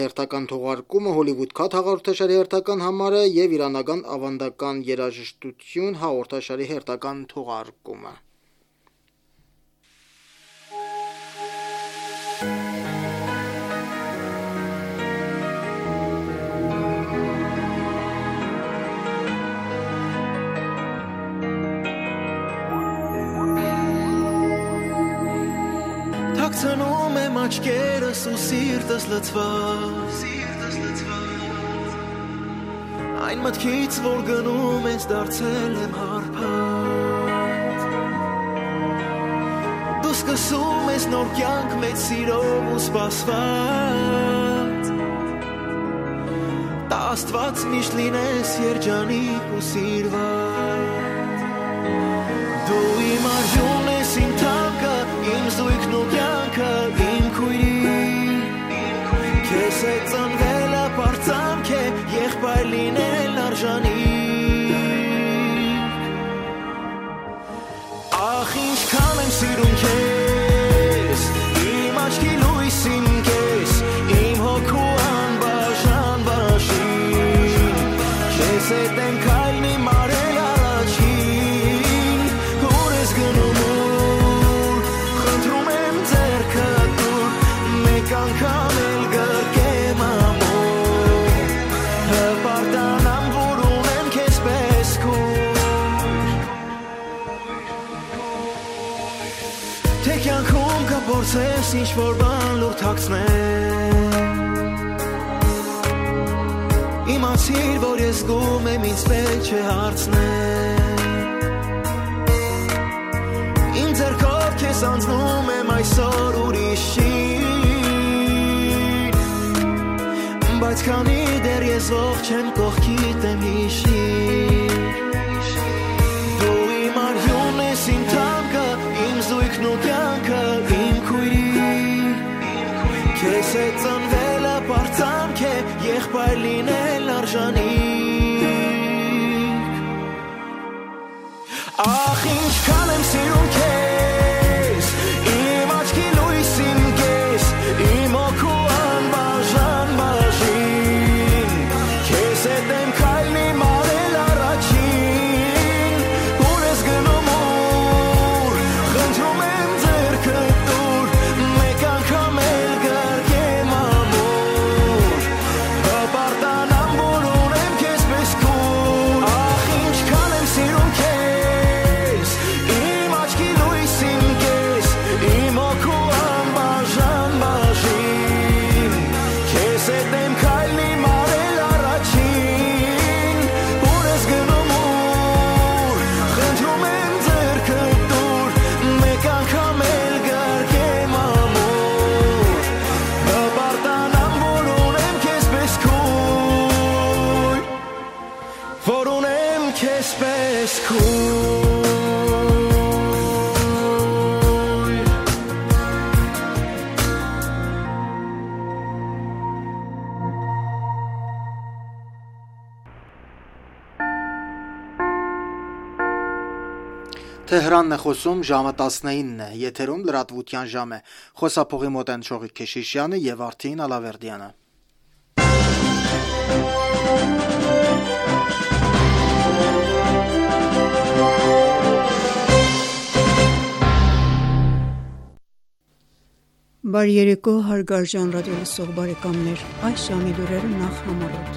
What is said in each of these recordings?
Հերթական թողարկումը Hollywood Cut հաղորդաշարի հերթական համարը եւ իրանական ավանդական երաժշտություն հաղորդաշարի հերթական թողարկումը։ Թաքցնում եմ աչքերս ու սիրտս լցված Այն մտքից, որ գնում ես դարձել եմ հարբած Դու սկսում ես նոր կյանք մեծ սիրով ու սպասված Տա Աստված միշտ լինես երջանիկ ու սիրված Դու իմ արյունն ես իմ թանկը, իմ զույգն ու կյանքը, իմ քույրի Քեզ հետ ծնվել ապարծանք է, եղբայր լինել արժանիք Ախ ինչքան եմ սիրում քեզ, իմ աչքի լույսին կես, իմ հոգու անբաժան բաժին Քեզ հետ եմ քայլի մարել առաջին, ուր ես գնում անգամ էլ գրկեմ ամոր Հպարտանամ, որ ունեմ քեզ պես քույր Թե կյանքում կփորձես ինչ-որ բան լուր թաքցնել Իմացիր, որ ես զգում եմ ինձ պետք չէ հարցնել Իմ ձեռքով քեզ անցնում եմ այսօր ուրիշին Բայց քանի դեռ ես ողջ եմ կողքիդ եմ հիշիր Դու իմ արյունն ես իմ թանկը, իմ զույգն ու կյանքը, իմ քույրի Քեզ հետ ծնվել ապարծանք է, եղբայր լինել արժանիք Ախ ինչքան եմ սիրում քեզ, իմ աչքի լույսին կես, իմ հոգու անբաժան բաժին Քեզ հետ եմ քայլի մարել առաջին Ուր ես գնում ուր, խնդրում եմ ձեռքդ տուր Մեկ անգամ էլ գրկեմ ամոր Հպարտանամ, որ ունեմ քեզ պես քույր Ախ ինչքան եմ սիրում քեզ, իմ աչքի լույսին կես, իմ հոգու անբաժան բաժին Քեզ հետ եմ քայլի մարել առաջին Ուր ես գնում ուր, խնդրում եմ ձեռքդ տուր Մեկ անգամ էլ գրկեմ ամոր Հպարտանամ, որ ունեմ քեզ պես քույր Որ ունեմ քեզ պես քույր Թեհրանն է խոսում, ժամը 19-ն է, եթերում լրատվության ժամ է, խոսափողի մոտ են Շողիկ Քեշիշյանը և Արթին Ալավերդյանը։ Բարի երեկո հարգարժան ռադիոլսող բարեկամներ, այս ժամի լուրերը նախ համառոտ։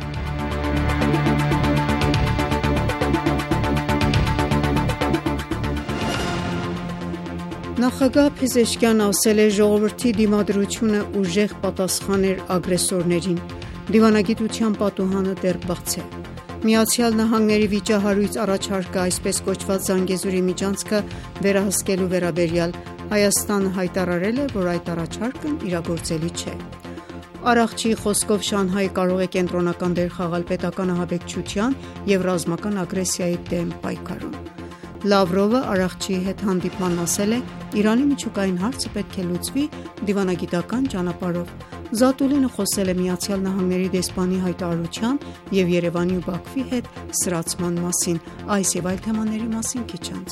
Նախագահ Փեզեշքյանն ասել է ժողովրդի դիմադրությունը ուժեղ պատասխան էր ագրեսորներին, դիվանագիտության պատուհանը դեռ բաց է։ ԱՄՆ-ի վիճահարույց առաջարկը այսպես կոչված Զանգեզուրի միջանցքը վերահսկելու վերաբերյալ Հայաստանը հայտարարել է, որ այդ առաջարկն իրագործելի չէ։ Արաղչիի խոսքով Շանհայը կարող է կենտրոնական դեր խաղալ պետական ահաբեկչության և ռազմական ագրեսիայի դեմ պայքարում։ Լավրովը Արաղչիի հետ հանդիպմանն ասել է. Իրանի միջուկային հարցը պետք է լուծվի դիվանագիտական ճանապարհով։ Զատուլինը խոսել է ԱՄՆ-ի դեսպանի հայտարարության և Երևանի ու Բաքվի հետ սրացման մասին։ Այս և այլ թեմաների մասին քիչ անց։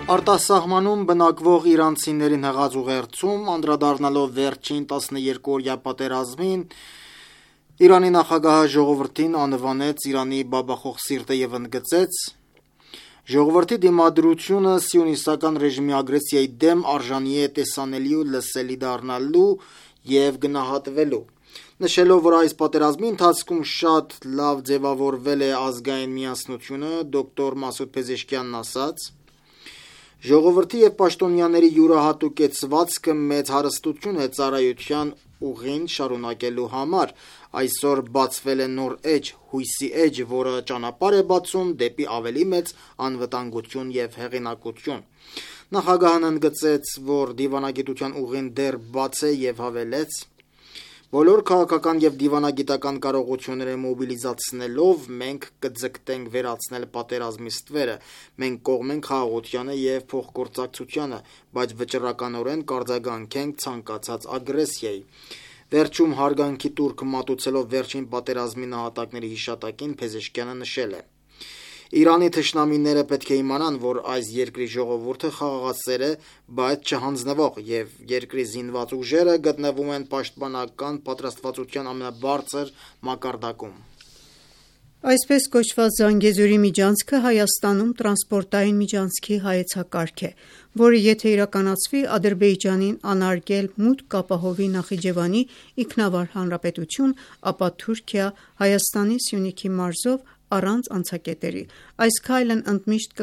Արտասահմանում բնակվող իրանցիներին հղած ուղերձում, անդրադառնալով վերջին 12-օրյա պատերազմին, Իրանի նախագահը ժողովրդին անվանեց Իրանի բաբախող սիրտը եւ ընդգծեց. «Ժողովրդի դիմադրությունը սիոնիստական ռեժիմի ագրեսիայի դեմ արժանի է տեսանելի ու լսելի դառնալու եւ գնահատվելու»։ Նշելով, որ այս պատերազմի ընթացքում շատ լավ ձևավորվել է ազգային միասնությունը, դոկտոր Մասուդ Փեզեշքյանն ասաց. «Ժողովրդի եւ պաշտոնյաների յուրահատուկ կեցվածքը մեծ հարստություն է ծառայության ուղին շարունակելու համար։ Այսօր բացվել է նոր էջ, հույսի էջ, որը ճանապարհ է բացում դեպի ավելի մեծ անվտանգություն եւ հեղինակություն»։ Նախագահն ընդգծեց, որ դիվանագիտության ուղին դեռ բաց է եւ հավելեց. «Բոլոր քաղաքական եւ դիվանագիտական կարողությունները մոբիլիզացնելով մենք կձգտենք վերացնել պատերազմի ստվերը։ Մենք կողմ ենք խաղաղությանը եւ փոխգործակցությանը, բայց վճռականորեն կարձագանքենք ցանկացած ագրեսիայի»։ Վերջում հարգանքի տուրք մատուցելով վերջին պատերազմի նահատակների հիշատակին Փեզեշքյանը նշել է. «Իրանի թշնամիները պետք է իմանան, որ այս երկրի ժողովուրդը խաղաղասեր է, բայց չհանձնվող, եւ երկրի զինված ուժերը գտնվում են պաշտպանական պատրաստվածության ամենաբարձր մակարդակում»։ Այսպես կոչված Զանգեզուրի միջանցքը Հայաստանում տրանսպորտային միջանցքի հայեցակարգ է, որը եթե իրականացվի Ադրբեջանին անարգել մուտք կապահովի Նախիջևանի ինքնավար հանրապետություն, ապա Թուրքիա Հայաստանի Սյունիքի մարզով առանց անցակետերի։ Այս քայլն ընդմիշտ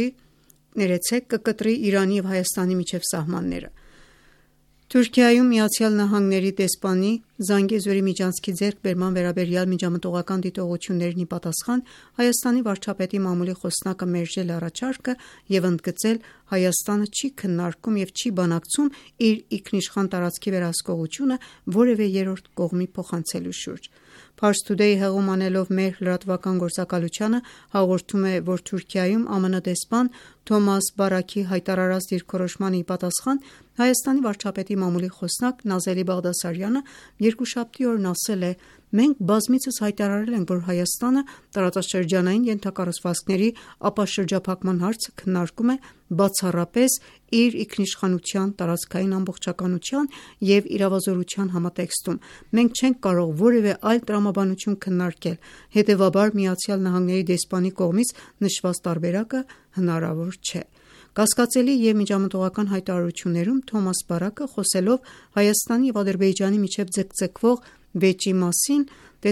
կկտրի Իրանի և Հայաստանի միջև սահմանները։ Թուրքիայում ԱՄՆ դեսպանի Զանգեզուրի միջանցքի ձեռքբերման վերաբերյալ միջամտողական դիտողություններին ի պատասխան Հայաստանի վարչապետի մամուլի խոսնակը մերժել է առաջարկը և ընդգծել Հայաստանը չի քննարկում և չի բանակցում իր ինքնիշխան տարածքի վերահսկողությունը որևէ երրորդ կողմի փոխանցելու շուրջ։ Pars Today հեղում անելով մեր լրատվական գործակալությանը հաղորդում է, որ Թուրքիայում ԱՄՆ դեսպան Թոմաս Բարաքի հայտարարած դիրքորոշմանը ի պատասխան Հայաստանի վարչապետի մամուլի խոսնակ Նազելի Բաղդասարյանը երկուշաբթի օրն ասել է. «Մենք բազմիցս հայտարարել ենք, որ Հայաստանը տարածաշրջանային ենթակառուցվածքների ապաշրջափակման հարցը քննարկում է բացառապես իր ինքնիշխանության, տարածքային ամբողջականության և իրավազորության համատեքստում։ Մենք չենք կարող որևէ այլ տրամաբանություն քննարկել, հետևաբար ԱՄՆ դեսպանի կողմից նշված տարբերակը հնարավոր չէ»։ Կասկածելի և միջամտողական հայտարարություններում Թոմաս Բարակը, խոսելով Հայաստանի և Ադրբեջանի միջև ձգձգվող վեճի մասին,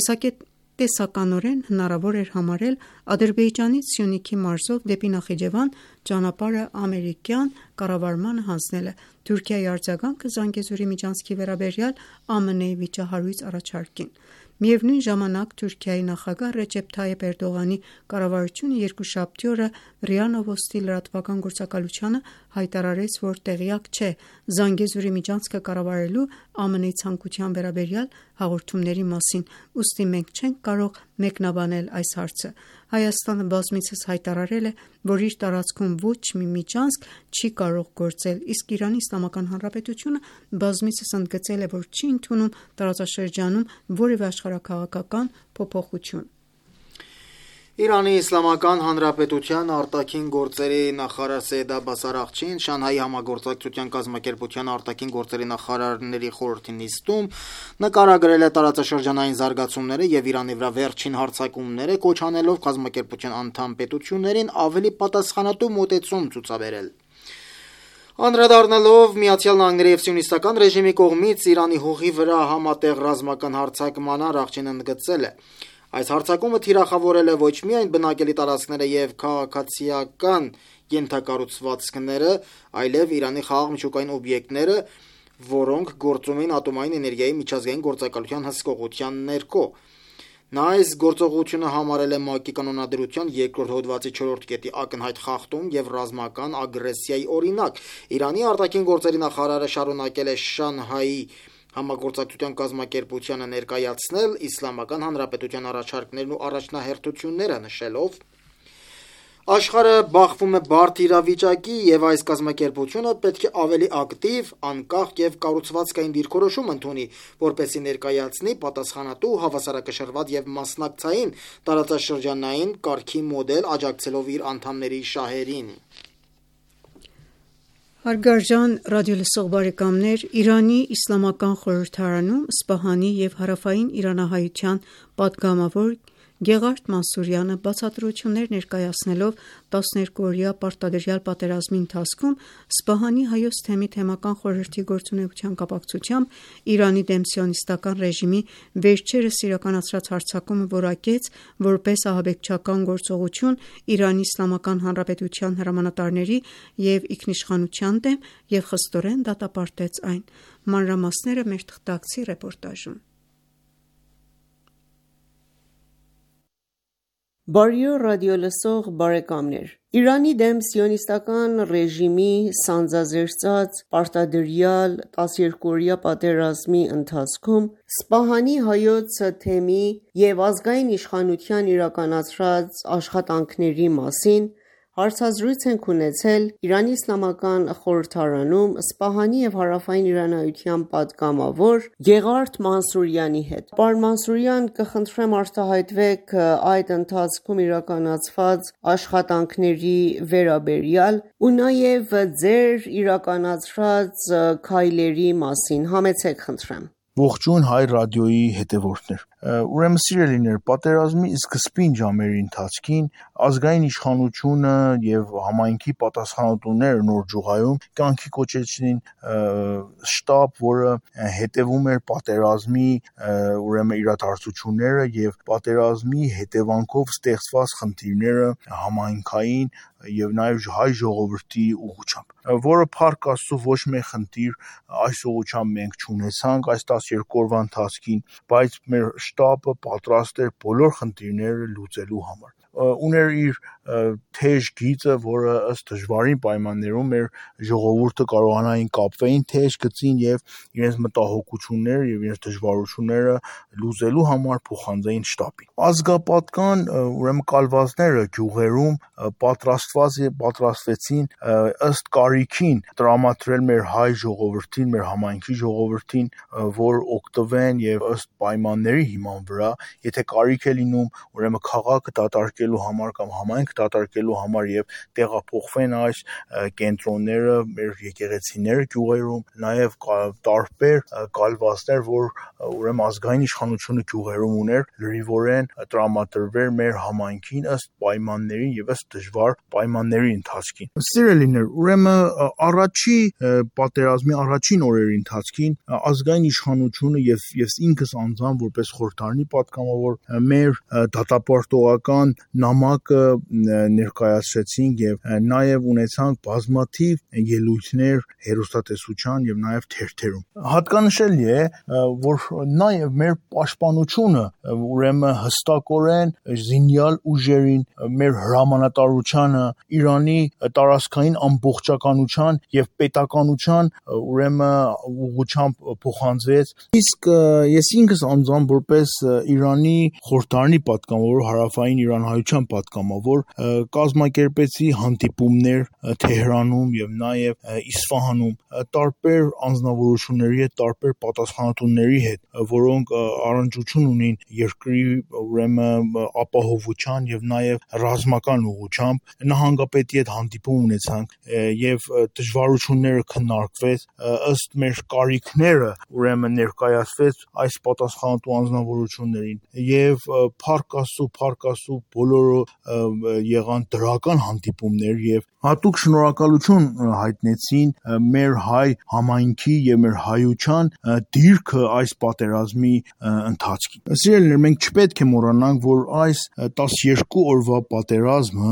տեսականորեն հնարավոր էր համարել Ադրբեջանից Սյունիքի մարզով դեպի Նախիջևան ճանապարհը ամերիկյան կառավարմանը հանձնելը։ Թուրքիայի արձագանքը Զանգեզուրի միջանցքի վերաբերյալ ԱՄՆ-ի վիճահարույց առաջարկին։ Միևնույն ժամանակ Թուրքիայի նախագահ Ռեջեփ Թայիփ Էրդողանի կառավարությունը երկուշաբթի օրը ՌԻԱ Նովոստի լրատվական գործակալությանը հայտարարեց, որ տեղյակ չէ Զանգեզուրի միջանցքը կառավարելու ԱՄՆ-ի ցանկության վերաբերյալ հաղորդումների մասին, ուստի մենք չենք կարող մեկնաբանել այս հարցը։ Հայաստանը բազմիցս հայտարարել է, որ իր տարածքում ոչ մի միջանցք չի կարող գործել, իսկ Իրանի Իսլամական Հանրապետությունը բազմիցս ընդգծել է, որ չի ընդունում տարածաշրջանում որևէ աշխարհաքաղաքական փոփոխություն։ Իրանի Իսլամական Հանրապետության արտաքին գործերի նախարար Սեյեդ Աբբաս Արաղչին Շանհայի համագործակցության կազմակերպության արտաքին գործերի նախարարների խորհրդի նիստում նկարագրել է տարածաշրջանային զարգացումները և Իրանի վրա վերջին հարձակումները, կոչ անելով կազմակերպության անդամ պետություններին ավելի պատասխանատու մոտեցում ցուցաբերել։ Անդրադառնալով ԱՄՆ-ի և սիոնիստական ռեժիմի կողմից Իրանի հողի վրա համատեղ ռազմական հարձակմանը, Արաղչին ընդգծել է. «Այս հարձակումը թիրախավորել է ոչ միայն բնակելի տարածքները և քաղաքացիական ենթակառուցվածքները, այլև Իրանի խաղաղ միջուկային օբյեկտները, որոնք գործում էին ատոմային էներգիայի միջազգային գործակալության հսկողության ներքո»։ Նա այս գործողությունը համարել է ՄԱԿ-ի կանոնադրության 2-րդ հոդվածի 4-րդ կետի ակնհայտ խախտում և ռազմական ագրեսիայի օրինակ։ Իրանի արտաքին գործերի նախարարը շարունակել է Շանհայի համագործակցության կազմակերպությանը ներկայացնել Իսլամական Հանրապետության առաջարկներն ու առաջնահերթությունները, նշելով. «Աշխարհը բախվում է բարդ իրավիճակի, և այս կազմակերպությունը պետք է ավելի ակտիվ, անկախ և կառուցվածքային դիրքորոշում ընդունի, որպեսզի ներկայացնի պատասխանատու, հավասարակշռված և մասնակցային տարածաշրջանային կարգի մոդել՝ աջակցելով իր անդամների շահերին»։ Հարգարժան ռադիոլսող բարեկամներ, Իրանի Իսլամական Խորհրդարանում Սպահանի և հարավային իրանահայության պատգամավոր Գեղարդ Մանսուրյանը բացատրություններ ներկայացնելով 12-օրյա պարտադրյալ պատերազմի ընթացքում Սպահանի Հայոց թեմի թեմական խորհրդի գործունեության կապակցությամբ Իրանի դեմ սիոնիստական ռեժիմի վերջերս իրականացրած հարձակումը որակեց որպես ահաբեկչական գործողություն Իրանի Իսլամական Հանրապետության հրամանատարների և ինքնիշխանության դեմ և խստորեն դատապարտեց այն։ Մանրամասները մեր թղթակցի ռեպորտաժում։ Բարի ռադիոլսող բարեկամներ, Իրանի դեմ սիոնիստական ռեժիմի սանձազերծած պարտադրյալ 12-օրյա պատերազմի ընթացքում Սպահանի Հայոց թեմի և ազգային իշխանության իրականացրած աշխատանքների մասին հարցազրույց ենք ունեցել Իրանի Իսլամական Խորհրդարանում Սպահանի և հարավային իրանահայության պատգամավոր Գեղարդ Մանսուրյանի հետ։ Պարոն Մանսուրյան, կխնդրեմ արտահայտվեք այդ ընթացքում իրականացված աշխատանքների վերաբերյալ ու նաև ձեր իրականացրած քայլերի մասին, համեցեք խնդրեմ։ Ողջույն հայ ռադիոյի հետևորդներ։ Ուրեմն սիրելիներ, պատերազմի սկզբին ժամերի ընթացքին ազգային իշխանությունը եւ համայնքի պատասխանատուները նոր ջուղայում կյանքի կոչեցին շտաբ, որը հետևում էր պատերազմի ուրեմն իրադարձությունները եւ պատերազմի հետևանքով ստեղծված խնդիրները համայնքային եւ նաեւ հայ ժողովրդի ուղղությամբ, որը փառք Աստծո ոչ մեկ խնդիր այս ուղղությամբ մենք չունեցանք այս 12 օրվա ընթացքին, բայց մեր շտաբը պատրաստ էր բոլոր խնդիրները լուծելու համար։ Ուներ իր թեժ գիծը, որը ըստ դժվարին պայմաններում մեր ժողովուրդը կարողանային կապվեին թեժ գծին եւ իրենց մտահոգությունները եւ իրենց դժվարությունները լուծելու համար փոխանցեին շտաբին։ Ազգապատկան ուրեմն կալվածները գյուղերում պատրաստվեցին ըստ կարիքին տրամադրել մեր հայ ժողովրդին, մեր համայնքի ժողովրդին, որ օգտվեն եւ ըստ պայմանների հիման վրա, եթե կարիք է լինում, ուրեմն քաղաքը դատարկելու համար կամ համայնքը դատարկելու համար եւ տեղափոխվեն այս կենտրոնները, մեր եկեղեցիները գյուղերում, նաեւ տարբեր կալվածներ, որ ուրեմն ազգային իշխանությունը գյուղերում ուներ, լրիվորեն տրամադրվեր մեր համայնքին ըստ պայմանների եւ ըստ դժվար պայմանների ընթացքին։ Սիրելիներ, ուրեմն առաջի պատերազմի առաջին օրերի ընթացքին ազգային իշխանությունը եւ ինքս անձամբ որպես խորհրդարանի պատգամավոր մեր դատապարտողական նամակը ներկայացրեցինք եւ նաեւ ունեցանք բազմաթիվ ելույթներ հեռուստատեսության եւ նաեւ թերթերում։ Հատկանշելի է, որ նաեւ մեր պաշտպանությունը ուրեմն հստակորեն զինյալ ուժերին, մեր հրամանատարությանը, Իրանի տարածքային ամբողջականության եւ պետականության ուրեմն ուղղությամբ փոխանցվեց։ Իսկ ես ինքս անձամբ որպես Իրանի խորհրդարանի պատգամավոր, հարավային իրանահայության պատգամավոր կազմակերպեցի հանդիպումներ Թեհրանում եւ նաեւ Իսֆահանում տարբեր անձնավորությունների հետ, տարբեր պատասխանատուների հետ, որոնք առնչություն ունին երկրի ուրեմն ապահովության եւ նաեւ ռազմական ուղղությամբ, նահանգապետի հետ հանդիպում ունեցանք եւ դժվարությունները քննարկվեց, ըստ մեր կարիքները ուրեմն ներկայացվեց այս պատասխանատու անձնավորություններին եւ փառք Աստծո բոլորը եղան դրական հանդիպումներ եւ հատուկ շնորհակալություն հայտնեցին մեր հայ համայնքի եւ մեր հայության դիրքը այս պատերազմի ընթացքին։ Սիրելիներ, մենք չպետք է մոռանանք, որ այս 12 օրվա պատերազմը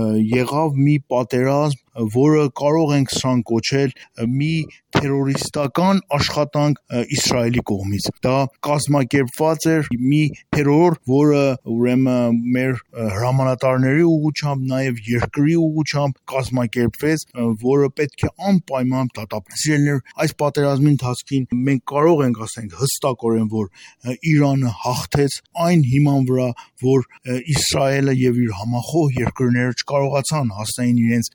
եղավ մի պատերազմ, որը կարող ենք սրան կոչել մի թերորիստական աշխատանք Իսրայելի կողմից։ Դա կազմակերպված էր մի թերոր, որը ուրեմն մեր հրամանատարների ուղղությամբ, նաև երկրի ուղղությամբ կազմակերպվեց, որը պետք է անպայման դատապարտել։ Սիրելիներ, այս պատերազմի ընթացքին մենք կարող ենք ասենք հստակորեն, որ Իրանը հաղթեց այն հիման վրա, որ Իսրայելը եւ իր համախոհ երկրները չկարողացան հասնել իրենց նպատակ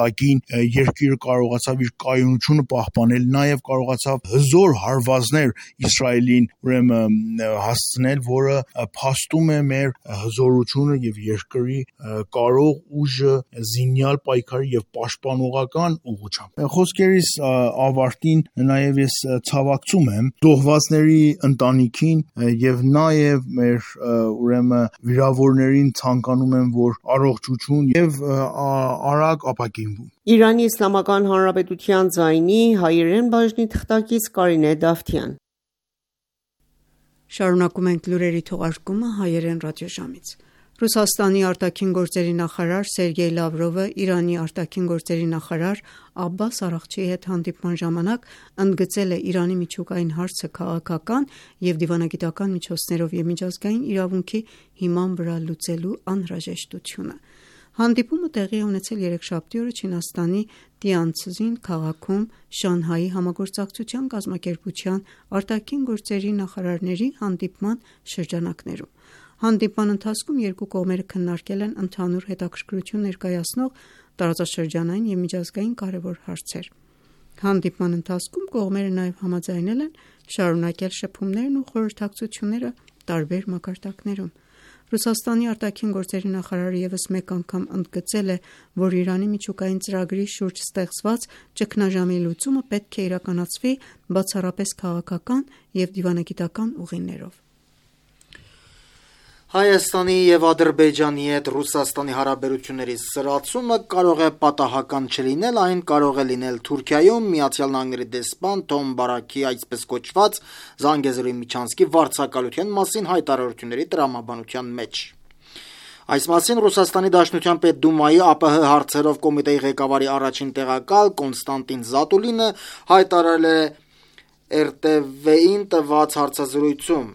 նպատակին երկիրը կարողացավ իր կայունությունը պահպանել, նաև կարողացավ հզոր հարվածներ Իսրայելին ուրեմն հասցնել, որը փաստում է մեր հզորությունը եւ երկրի կարող ուժը զինյալ պայքարի եւ պաշտպանողական ուղղությամբ։ Խոսքերիս ավարտին նաև ես ցավակցում եմ զոհվածների ընտանիքին եւ նաև մեր ուրեմն վիրավորներին ցանկանում եմ, որ առողջություն եւ արագ ապակինվում։ Իրանի Իսլամական Հանրապետության ձայնի հայերեն բաժնի թղթակից Կարինե Դավթյան։ Շարունակում ենք լուրերի թողարկումը հայերեն ռադիոժամից։ Ռուսաստանի արտաքին գործերի նախարար Սերգեյ Լավրովը Իրանի արտաքին գործերի նախարար Աբբաս Արաղչիի հետ հանդիպման ժամանակ ընդգծել է Իրանի միջուկային հարցը քաղաքական եւ դիվանագիտական միջոցներով եւ միջազգային իրավունքի հիման վրա լուծելու անհրաժեշտությունը։ Հանդիպումը տեղի է ունեցել երեքշաբթի օրը Չինաստանի Տիանցզին քաղաքում Շանհայի համագործակցության կազմակերպության արտաքին գործերի նախարարների հանդիպման շրջանակներում։ Հանդիպման ընթացքում երկու կողմերը քննարկել են ընդհանուր հետաքրքրություն ներկայացնող տարածաշրջանային եւ միջազգային կարևոր հարցեր։ Հանդիպման ընթացքում կողմերը նաև համաձայնել են շարունակել շփումներն ու խորհրդակցությունները տարբեր մակարդակներում։ Ռուսաստանի արտաքին գործերի նախարարը ևս մեկ անգամ ընդգծել է, որ Իրանի միջուկային ծրագրի շուրջ ստեղծված ճգնաժամի լուծումը պետք է իրականացվի բացառապես քաղաքական եւ դիվանագիտական ուղիներով։ Հայաստանի եւ Ադրբեջանի հետ Ռուսաստանի հարաբերությունների սրացումը կարող է պատահական չլինել, այն կարող է լինել Թուրքիայում ԱՄՆ դեսպան Թոմ Բարաքի այսպես կոչված Զանգեզուրի Միչանսկի վարձակալության մասին հայտարարությունների տրամաբանության մեջ։ Այս մասին Ռուսաստանի Դաշնության Պետդումայի ԱՊՀ հարցերով կոմիտեի ղեկավարի առաջին տեղակալ Կոնստանտին Զատուլինը հայտարարել է RTV-ին տված հարցազրույցում։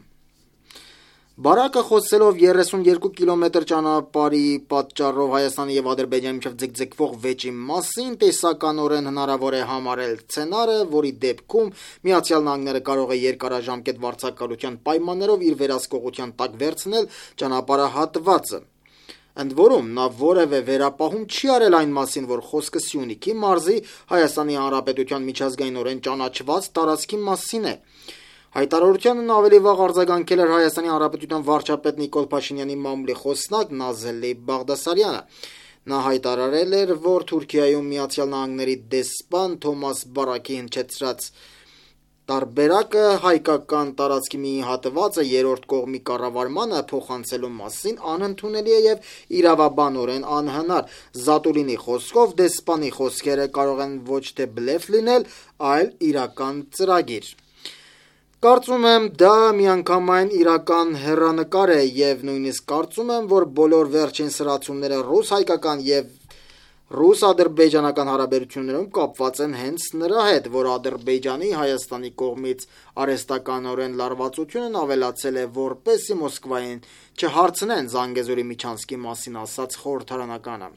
Բարակը խոսելով 32 կիլոմետր ճանապարհի պատճառով Հայաստանի եւ Ադրբեջանի միջև ձգձգվող վեճի մասին տեսականորեն հնարավոր է համարել սցենարը, որի դեպքում ԱՄՆ-ը կարող է երկարաժամկետ վարձակալության պայմաններով իր վերահսկողության տակ վերցնել ճանապարհահատվածը։ Ընդ որում, նա որևէ վերապահում չի արել այն մասին, որ խոսքը Սյունիքի մարզի Հայաստանի Հանրապետության միջազգայինորեն ճանաչված տարածքի մասին է։ Հայտարարությանն ավելի վաղ արձագանքել էր Հայաստանի Հանրապետության վարչապետ Նիկոլ Փաշինյանի մամուլի խոսնակ Նազելի Բաղդասարյանը։ Նա հայտարարել էր, որ Թուրքիայում ԱՄՆ դեսպան Թոմաս Բարաքի հնչեցրած տարբերակը հայկական տարածքի մի հատվածը երրորդ կողմի կառավարմանը փոխանցելու մասին անընդունելի է եւ իրավաբանորեն անհնար։ Զատուլինի խոսքով դեսպանի խոսքերը կարող են ոչ թե բլեֆ լինել, այլ իրական ծրագիր։ Կարծում եմ, դա միանգամայն իրական հեռանկար է եւ նույնիսկ կարծում եմ, որ բոլոր վերջին սրացումները ռուս-հայկական եւ ռուս-ադրբեջանական հարաբերություններում կապված են հենց նրա հետ, որ Ադրբեջանի Հայաստանի կողմից արհեստականորեն լարվածությունն ավելացել է, որպեսզի Մոսկվային չհարցնեն Զանգեզուրի Միչանսկի մասին ասաց խորհրդարանականը։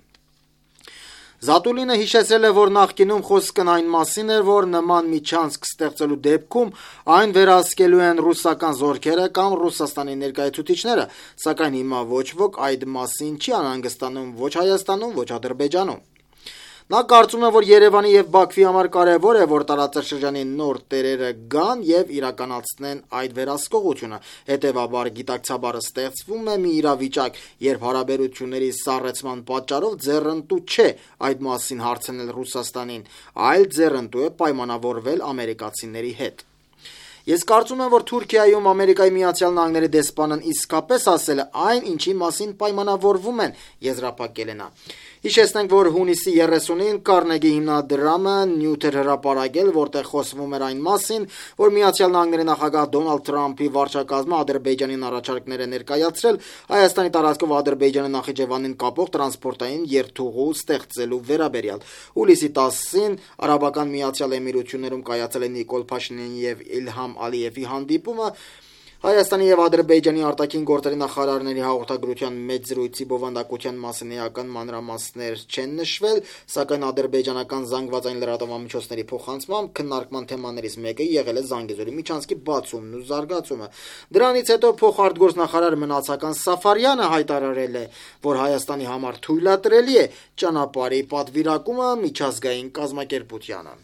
Զատուլինը հիշեցրել է, որ նախկինում խոսքն այն մասին էր, որ նման Միչանսկ ստեղծելու դեպքում այն վերահսկելու են ռուսական զորքերը կամ Ռուսաստանի ներկայացուցիչները, սակայն հիմա ոչ ոք այդ մասին չի անհանգստանում ոչ Հայաստանում, ոչ Ադրբեջանում։ Նա կարծում է, որ Երևանի եւ Բաքվի համար կարեւոր է, որ տարածաշրջանի նոր տերերը գան եւ իրականացնեն այդ վերահսկողությունը։ Հետեւաբար գիտակցաբար ստեղծվում է մի իրավիճակ, երբ հարաբերությունների սառեցման պատճառով ձեռնտու չէ այդ մասին հարցնել Ռուսաստանին, այլ ձեռնտու է պայմանավորվել ամերիկացիների հետ։ Ես կարծում եմ, որ Թուրքիայում Ամերիկայի Միացյալ Նահանգների դեսպանն իսկապես ասել է այն, ինչի մասին պայմանավորվում են, եզրափակել է նա։ Հիշեցնենք, որ հունիսի 30-ին Կարնեգի հիմնադրամը նյութ էր հրապարակել, որտեղ խոսվում էր այն մասին, որ Միացյալ Նահանգների նախագահ Դոնալդ Թրամփի վարչակազմը Ադրբեջանին առաջարկներ է ներկայացրել Հայաստանի տարածքով Ադրբեջանի Նախիջևանին կապող տրանսպորտային երթուղու ստեղծելու վերաբերյալ։ Հուլիսի 10-ին Արաբական Միացյալ Էմիրություններում կայացել է Նիկոլ Փաշինյանի եւ Իլհամ Ալիևի հանդիպումը։ Հայաստանի եւ Ադրբեջանի արտաքին գործերի նախարարների հաղորդագրության մեծ զրույցի բովանդակության մասին էական մանրամասներ չեն նշվել, սակայն ադրբեջանական զանգվածային լրատվամիջոցների փոխանցմամբ քննարկման թեմաներից մեկը եղել է Զանգեզուրի միջանցքի բացումն ու զարգացումը։ Դրանից հետո փոխարտգործնախարար Մնացական Սաֆարյանը հայտարարել է, որ Հայաստանի համար թույլատրելի է ճանապարհի պատվիրակումը միջազգային կազմակերպությանը։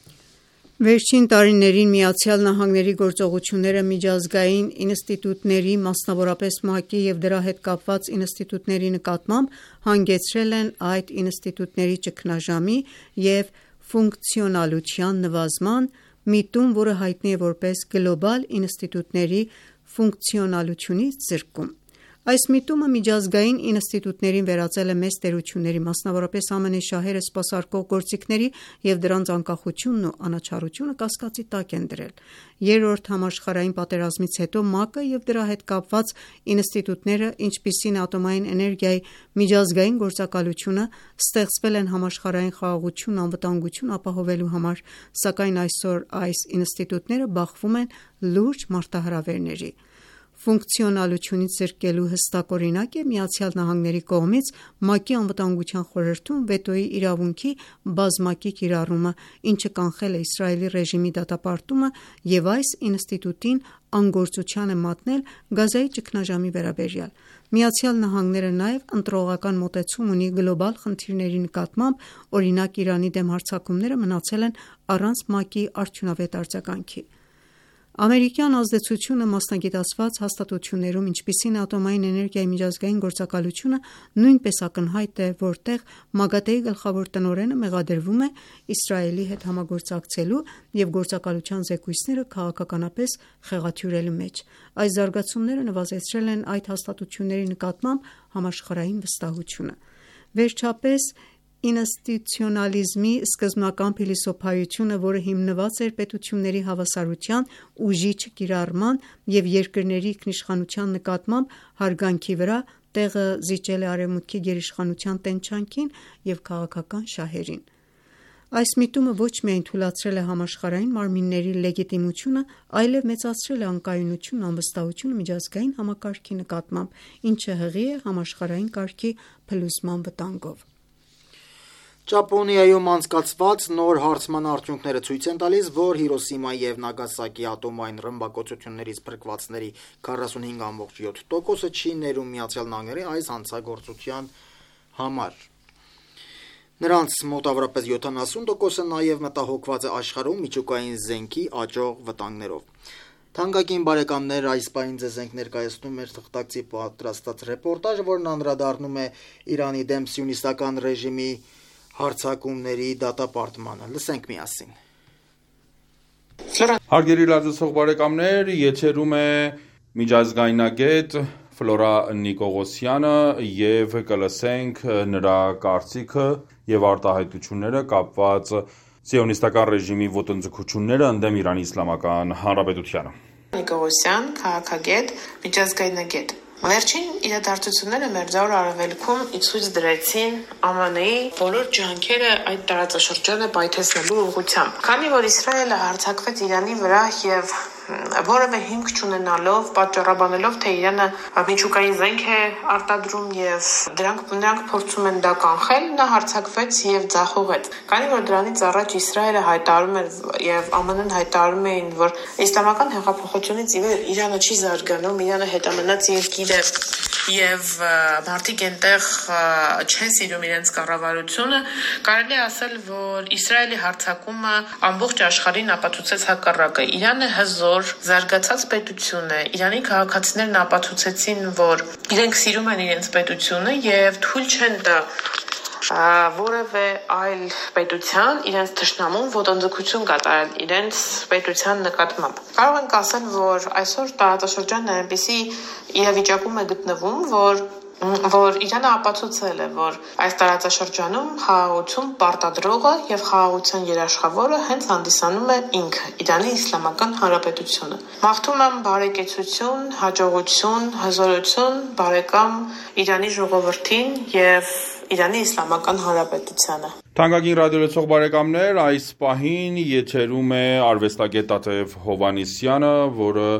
Վերջին տարիներին Միացյալ Նահանգների գործողությունները միջազգային ինստիտուտների, մասնավորապես ՄԱԿ-ի եւ դրա հետ կապված ինստիտուտների նկատմամբ հանգեցրել են այդ ինստիտուտների ճգնաժամի եւ ֆունկցիոնալության նվազման, միտում, որը հայտնի է որպես գլոբալ ինստիտուտների ֆունկցիոնալությունից զրկում։ Այս միտումը միջազգային ինստիտուտներին վերածել է մեծ տերությունների, մասնավորապես ԱՄՆ շահերը սպասարկող գործիքների եւ դրանց անկախությունն ու անաչառությունը կասկածի տակ են դրել։ Երրորդ համաշխարհային պատերազմից հետո ՄԱԿ-ը եւ դրա հետ կապված ինստիտուտները, ինչպիսին է ատոմային էներգիայի միջազգային գործակալությունը, ստեղծվել են համաշխարհային խաղաղությունն ու անվտանգություն ապահովելու համար, սակայն այսօր այս ինստիտուտները բախվում են լուրջ մարտահրավերների։ Ֆունկցիոնալությունից զրկելու հստակ օրինակ է Միացյալ Նահանգների կողմից ՄԱԿ-ի Անվտանգության խորհրդում վետոյի իրավունքի բազմակի կիրառումը, ինչը կանխել է Իսրայելի ռեժիմի դատապարտումը եւ այս ինստիտուտին անգործության է մատնել Գազայի ճգնաժամի վերաբերյալ։ Միացյալ Նահանգները նաև ընտրողական մոտեցում ունի գլոբալ խնդիրների նկատմամբ, օրինակ Իրանի դեմ հարձակումները մնացել են առանց ՄԱԿ-ի արդյունավետ արձագանքի։ Ամերիկյան ազդեցությունը մասնագիտացված հաստատություններում, ինչպիսին է ատոմային էներգիայի միջազգային գործակալությունը, նույնպես ակնհայտ է, որտեղ ՄԱԳԱՏԷ-ի գլխավոր տնօրենը մեղադրվում է Իսրայելի հետ համագործակցելու եւ գործակալության զեկույցները քաղաքականապես խեղաթյուրելու մեջ։ Այս զարգացումները նվազեցրել են այդ հաստատությունների նկատմամբ համաշխարհային վստահությունը։ Վերջապես, ինստիտուցիոնալիզմի սկզբնական փիլիսոփայությունը, որը հիմնված էր պետությունների հավասարության, ուժի չկիրառման եւ երկրների ինքնիշխանության նկատմամբ հարգանքի վրա, տեղը զիջել է արևմուտքի գերիշխանության տենչանքին եւ քաղաքական շահերին։ Այս միտումը ոչ միայն թուլացրել է համաշխարհային մարմինների լեգիտիմությունը, այլև մեծացրել է անկայունությունն ու անվստահությունը միջազգային համակարգի նկատմամբ, ինչը հղի է համաշխարհային կարգի փլուզման վտանգով։ Ճապոնիայում անցկացված նոր հարցման արդյունքները ցույց են տալիս, որ Հիրոսիմայի եւ Նագասակի ատոմային ռմբակոծություններից փրկվածների 45.7%-ը չի ներում Միացյալ Նահանգների այս հանցագործության համար։ Նրանց մոտավորապես 70%-ը նաև մտահոգված է աշխարհում միջուկային զենքի աճող վտանգներով։ Թանկագին բարեկամներ, այս պահին ձեզ ենք ներկայացնում մեր թղթակցի պատրաստած ռեպորտաժը, որն անդրադառնում է Իրանի դեմ սիոնիստական ռեժիմի հարձակումների դատապարտմանը։ Լսենք միասին։ Հարգելի լրատվող բարեկամներ, եթերում է միջազգայնագետ Ֆլորա Նիկողոսյանը եւ կլսենք նրա կարծիքը եւ արտահայտությունները կապված սիոնիստական ռեժիմի ոտնձգությունները ընդդեմ Իրանի Իսլամական Հանրապետությանը։ Նիկողոսյան, քաղաքագետ, միջազգայնագետ։ Վերջին իրադարձությունները Մերձավոր Արևելքում ցույց դրեցին ԱՄՆ-ի բոլոր ջանքերը այդ տարածաշրջանը պայթեցնելու ուղղությամբ։ Քանի որ Իսրայելը հարձակվեց Իրանի վրա եւ որևէ հիմք չունենալով, պատճառաբանելով, թե Իրանը միջուկային զենք է արտադրում եւ դրանք փորձում են դա կանխել, նա հարձակվեց եւ ձախողեց։ Քանի որ դրանից առաջ Իսրայելը հայտարարում էր եւ ԱՄՆ-ն հայտարարում էին, որ իսլամական հեղափոխությունից ի վեր Իրանը չի զարգանում, Իրանը հետամնաց երկիր է եւ մարդիկ այնտեղ չեն սիրում իրենց կառավարությունը, կարելի է ասել, որ Իսրայելի հարձակումը ամբողջ աշխարհին ապացուցեց հակառակը։ Իրանը հզոր զարգացած պետություն է։ Իրանի քաղաքացիներն ապացուցեցին, որ իրենք սիրում են իրենց պետությունը եւ թույլ չեն տա որևէ այլ պետության իրենց թշնամուն ոտնձգություն կատարել իրենց պետության նկատմամբ։ Կարող ենք ասել, որ այսօր տարածաշրջանն այնպիսի իրավիճակում է գտնվում, որ Իրանը ապացուցել է, որ այս տարածաշրջանում խաղաղություն պարտադրողը եւ խաղաղության երաշխավորը հենց հանդիսանում է ինքը, Իրանի Իսլամական Հանրապետությունը։ Մաղթում եմ բարեկեցություն, հաջողություն, հզորություն բարեկամ Իրանի ժողովրդին եւ Իրանի Իսլամական Հանրապետությանը։ Թանկագին ռադիոլսող բարեկամներ, այս պահին եթերում է արվեստագետ Տաթև Հովհաննիսյանը, որը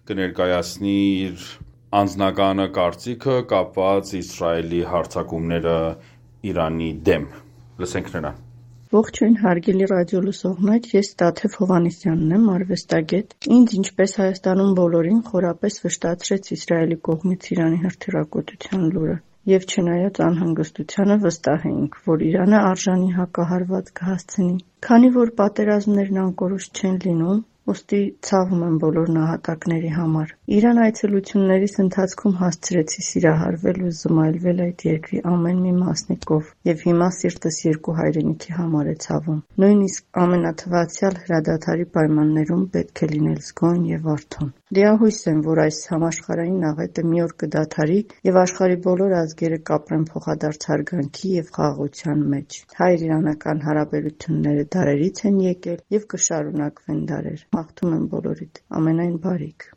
կներկայացնի իր անձնական կարծիքը կապված Իսրայելի հարձակումները Իրանի դեմ։ Լսենք նրան։ Ողջույն հարգելի ռադիո լսողներ, ես Տաթև Հովհաննիսյանն եմ, արվեստագետ։ Ինձ ինչպես Հայաստանում բոլորին խորապես վշտացրեց Իսրայելի կողմից Իրանի հրթիռակոծության լուրը։ Եվ չնայած անհանգստությանը վստահ էինք, որ Իրանը արժանի հակահարված կհասցնի։ Քանի որ պատերազմներն անկորոշ չեն լինում, ուստի ցավում եմ բոլոր նահատակների համար։ Իրան այցելություններիս ընթացքում հասցրեցի սիրահարվել ու զմայլվել այդ երկրի ամեն մի մասնիկով, եւ հիմա սիրտս երկու հայրենիքի համար է ցավում։ Նույնիսկ ամենաթվացյալ հրադադարի պայմաններում պետք է լինել զգոն եւ արթուն։ Լիահույս եմ, որ այս համաշխարհային աղետը մի օր կդադարի եւ աշխարհի բոլոր ազգերը կապրեն փոխադարձ հարգանքի եւ խաղաղության մեջ։ Հայր-իրանական հարաբերությունները դարերից են եկել եւ կշարունակվեն դարեր։ Մաղթում եմ բոլորիդ ամենայն բարիք։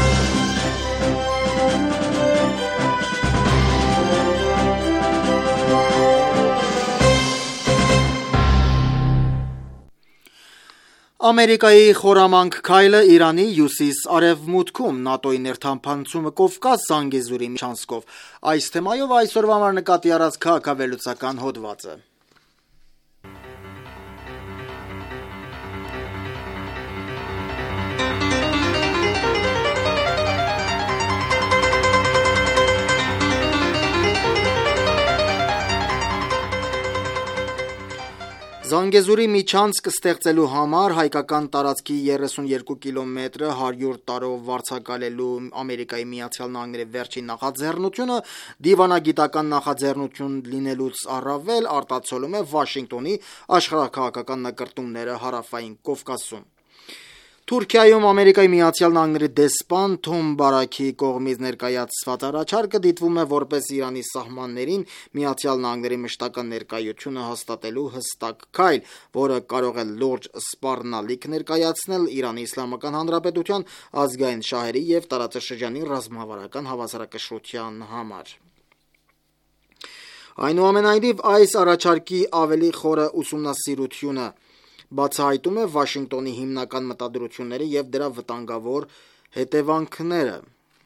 Ամերիկայի խորամանկ քայլը Իրանի հյուսիս-արևմուտքում ՆԱՏՕ-ի ներթափանցումը Կովկաս Զանգեզուրի միջանցքով։ Այս թեմայով այսօրվա համար նկատի առած քաղաքավեհլուծական հոդվածը։ Զանգեզուրի միջանցք ստեղծելու համար հայկական տարածքի 32 կիլոմետրը 100 տարով վարձակալելու Ամերիկայի Միացյալ Նահանգների վերջին նախաձեռնությունը դիվանագիտական նախաձեռնություն լինելուց առավել արտացոլում է Վաշինգտոնի աշխարհաքաղաքական նկրտումները Հարավային Կովկասում։ Թուրքիայում Ամերիկայի Միացյալ Նահանգների դեսպան Թոմ Բարաքի կողմից ներկայացված առաջարկը դիտվում է որպես Իրանի սահմաններին Միացյալ Նահանգների մշտական ներկայությունը հաստատելու հստակ քայլ, որը կարող է լուրջ սպառնալիք ներկայացնել Իրանի Իսլամական Հանրապետության ազգային շահերի և տարածաշրջանի ռազմավարական հավասարակշռության համար։ Այնուամենայնիվ, այս առաջարկի ավելի խորը ուսումնասիրությունը բացահայտում է Վաշինգտոնի հիմնական մտադրությունները և դրա վտանգավոր հետևանքները։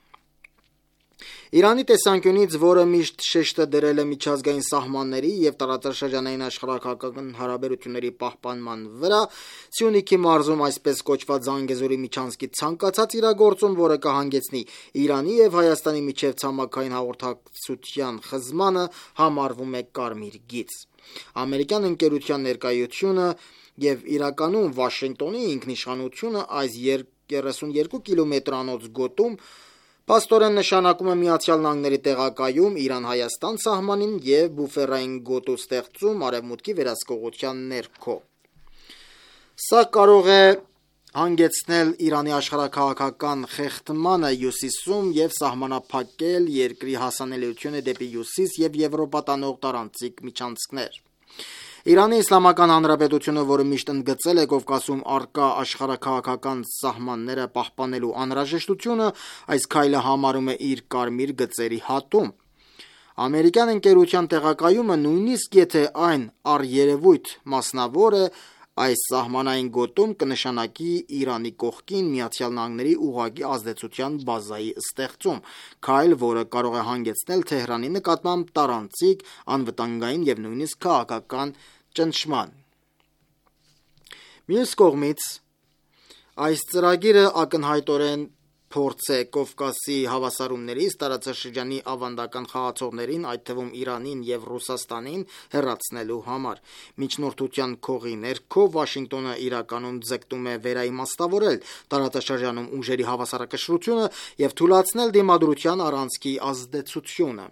Իրանի տեսանկյունից, որը միշտ շեշտը դրել է միջազգային սահմանների և տարածաշրջանային աշխարհաքաղաքական հարաբերությունների պահպանման վրա, Սյունիքի մարզում այսպես կոչված Զանգեզուրի միջանցքի ցանկացած իրագործում, որը կհանգեցնի Իրանի և Հայաստանի միջև ցամաքային հաղորդակցության խզմանը, համարվում է կարմիր գիծ։ Ամերիկյան ընկերության ներկայությունը և իրականում Վաշինգտոնի ինքնիշխանությունը այս 32 կիլոմետրանոց գոտում փաստորեն նշանակում է Միացյալ Նահանգների տեղակայում Իրան-Հայաստան սահմանին և բուֆերային գոտու ստեղծում արևմուտքի վերահսկողության ներքո։ Սա կարող է հանգեցնել Իրանի աշխարհաքաղաքական խեղդմանը հյուսիսում և սահմանափակել երկրի հասանելիությունը դեպի հյուսիս և Եվրոպա տանող տարանցիկ միջանցքներ։ Իրանի Իսլամական Հանրապետությունը, որը միշտ ընդգծել է Կովկասում առկա աշխարհաքաղաքական սահմանները պահպանելու անհրաժեշտությունը, այս քայլը համարում է իր կարմիր գծերի հատում։ Ամերիկյան ընկերության տեղակայումը, նույնիսկ եթե այն առերևույթ մասնավոր է, այս սահմանային գոտում կնշանակի Իրանի կողքին Միացյալ Նահանգների ուղղակի ազդեցության բազայի ստեղծում, քայլ, որը կարող է հանգեցնել Թեհրանի նկատմամբ տարանցիկ, անվտանգային և նույնիսկ քաղաքական ճնշման։ Մյուս կողմից, այս ծրագիրը ակնհայտորեն փորձ է Կովկասի հավասարումներից տարածաշրջանի ավանդական խաղացողներին, այդ թվում Իրանին և Ռուսաստանին, հեռացնելու համար։ Միջնորդության քողի ներքո Վաշինգտոնը իրականում ձգտում է վերաիմաստավորել տարածաշրջանում ուժերի հավասարակշռությունը և թուլացնել դիմադրության առանցքի ազդեցությունը։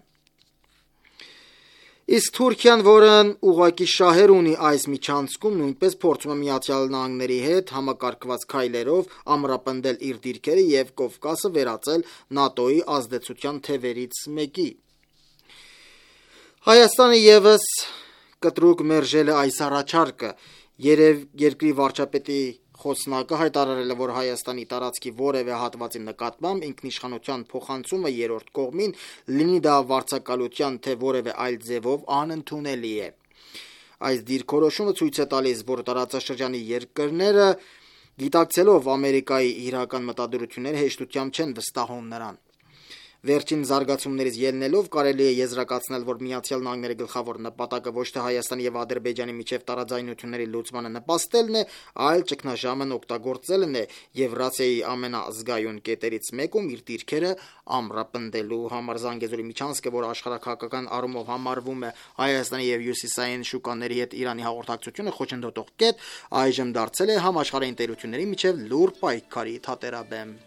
Իսկ Թուրքիան, որն ուղղակի շահեր ունի այս միջանցքում, նույնպես փորձում է Միացյալ Նահանգների հետ համակարգված քայլերով ամրապնդել իր դիրքերը և Կովկասը վերածել ՆԱՏՕ-ի ազդեցության թևերից մեկի։ Հայաստանը ևս կտրուկ մերժել է այս առաջարկը։ Երկրի վարչապետի խոսնակը հայտարարել է, որ Հայաստանի տարածքի որևէ հատվածի նկատմամբ ինքնիշխանության փոխանցումը երրորդ կողմին, լինի դա վարձակալության թե որևէ այլ ձևով, անընդունելի է։ Այս դիրքորոշումը ցույց է տալիս, որ տարածաշրջանի երկրները Գիտակցելով Ամերիկայի իրական մտադրությունները հեշտությամբ չեն վստահում նրան։ Վերջին զարգացումներից ելնելով կարելի է եզրակացնել, որ Միացյալ Նահանգների գլխավոր նպատակը ոչ թե Հայաստանի եւ Ադրբեջանի միջև տարաձայնությունների լուծմանը նպաստելն է, այլ ճգնաժամն օգտագործելն է Եվրասիայի ամենազգայուն կետերից մեկում իր դիրքերը ամրապնդելու համար։ Զանգեզուրի միջանցքը, որ աշխարհակահաղական առումով համարվում է Հայաստանի եւ Հյուսիսային շուկաների հետ Իրանի հաղորդակցությունը խոչընդոտող կետ, այժմ դարձել է համաշխարհային տերությունների միջև լուր պայքարի թատերաբեմ։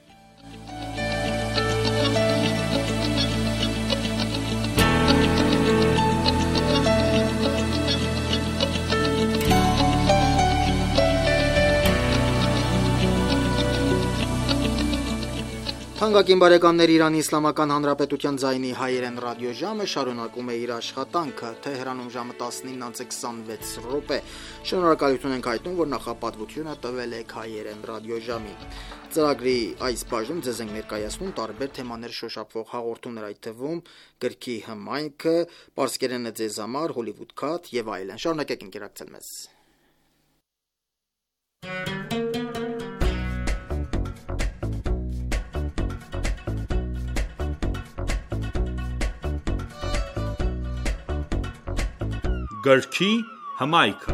Թանկագին բարեկամներ, Իրանի Իսլամական Հանրապետության ձայնի հայերեն ռադիոժամը շարունակում է իր աշխատանքը։ Թեհրանում ժամը 19:26։ Շնորհակալություն ենք հայտնում, որ նախապատվությունը տվել եք հայերեն ռադիոժամին։ Ծրագրի այս բաժնում ձեզ ենք ներկայացնում տարբեր թեմաներ շոշափող հաղորդումներ, այդ թվում գրքի հմայքը, պարսկերենը ձեզ համար, Հոլիվուդ քաթ եւ այլն։ Շարունակեք ընկերակցել մեզ։ Գրքի հմայքը։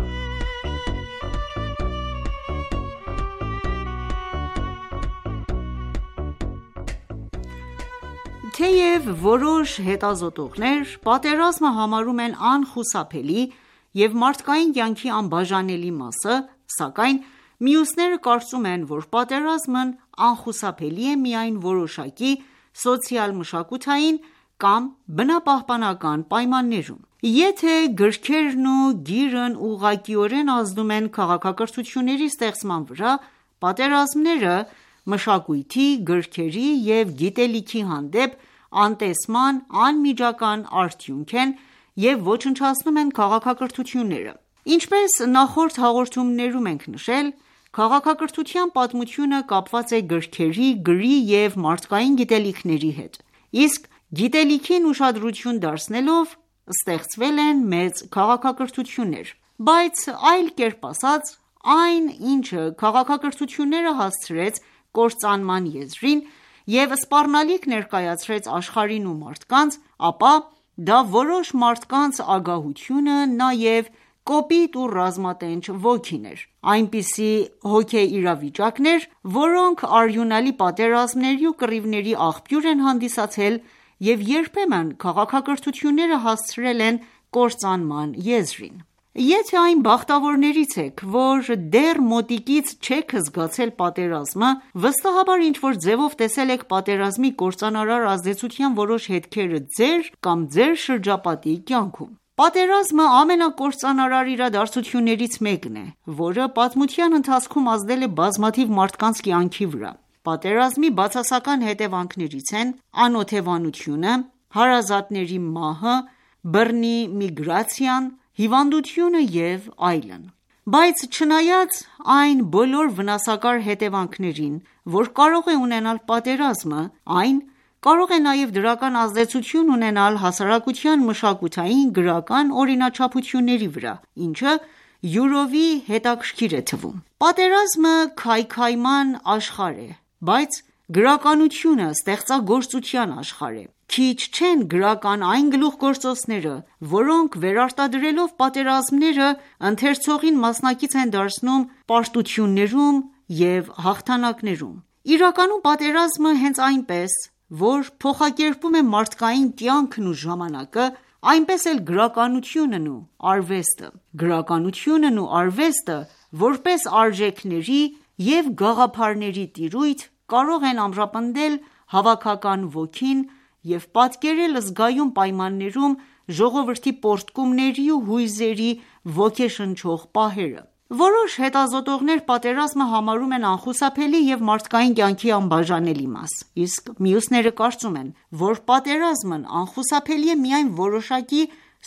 Թեև որոշ հետազոտողներ պատերազմը համարում են անխուսափելի և մարդկային կյանքի անբաժանելի մասը, սակայն մյուսները կարծում են, որ պատերազմն անխուսափելի է միայն որոշակի սոցիալ-մշակութային կամ բնապահպանական պայմաններում։ Եթե գրքերն ու գիրն ուղղակիորեն ազդում են քաղաքակրթությունների ստեղծման վրա, պատերազմները մշակույթի, գրքերի և գիտելիքի հանդեպ անտեսման անմիջական արդյունք են և ոչնչացնում են քաղաքակրթությունները։ Ինչպես նախորդ հաղորդումներում ենք նշել, քաղաքակրթության պատմությունը կապված է գրքերի, գրի և մարդկային գիտելիքների հետ, իսկ գիտելիքին ուշադրություն դարձնելով ստեղծվել են մեծ քաղաքակրթություններ։ Բայց այլ կերպ ասած, այն ինչը քաղաքակրթությունները հասցրեց կործանման եզրին և սպառնալիք ներկայացրեց աշխարհին ու մարդկանց, ապա դա որոշ մարդկանց ագահությունը, նաև կոպիտ ու ռազմատենչ ոգին էր։ Այնպիսի հոգեիրավիճակներ, որոնք արյունալի պատերազմների ու կռիվների աղբյուր են հանդիսացել և երբեմն քաղաքակրթությունները հասցրել են կործանման եզրին։ Եթե այն բախտավորներից եք, որ դեռ մոտիկից չեք զգացել պատերազմը, վստահաբար ինչ-որ ձևով տեսել եք պատերազմի կործանարար ազդեցության որոշ հետքերը ձեր կամ ձեր շրջապատի կյանքում։ Պատերազմը ամենակործանարար իրադարձություններից մեկն է, որը պատմության ընթացքում ազդել է բազմաթիվ մարդկանց կյանքի վրա։ Պատերազմի բացասական հետևանքներից են անօթևանությունը, հարազատների մահը, բռնի միգրացիան, հիվանդությունը և այլն։ Բայց չնայած այն բոլոր վնասակար հետևանքներին, որ կարող է ունենալ պատերազմը, այն կարող է նաև դրական ազդեցություն ունենալ հասարակության մշակութային, գրական օրինաչափությունների վրա, ինչը յուրովի հետաքրքիր է թվում։ Պատերազմը քայքայման աշխարհ է, բայց գրականությունը ստեղծագործության աշխարհ է։ Քիչ չեն գրական այն գլուխգործոցները, որոնք վերարտադրելով պատերազմները, ընթերցողին մասնակից են դարձնում պարտություններում և հաղթանակներում։ Իրականում պատերազմը հենց այնպես, որ փոխակերպում է մարդկային կյանքն ու ժամանակը, այնպես էլ գրականությունն ու արվեստը։ Գրականությունն ու արվեստը, որպես արժեքների և գաղափարների տիրույթ, կարող են ամրապնդել հավաքական ոգին և պատկերել զգայուն պայմաններում ժողովրդի պոռթկումների ու հույզերի ոգեշնչող պահերը։ Որոշ հետազոտողներ պատերազմը համարում են անխուսափելի և մարդկային կյանքի անբաժանելի մաս, իսկ մյուսները կարծում են, որ պատերազմն անխուսափելի է միայն որոշակի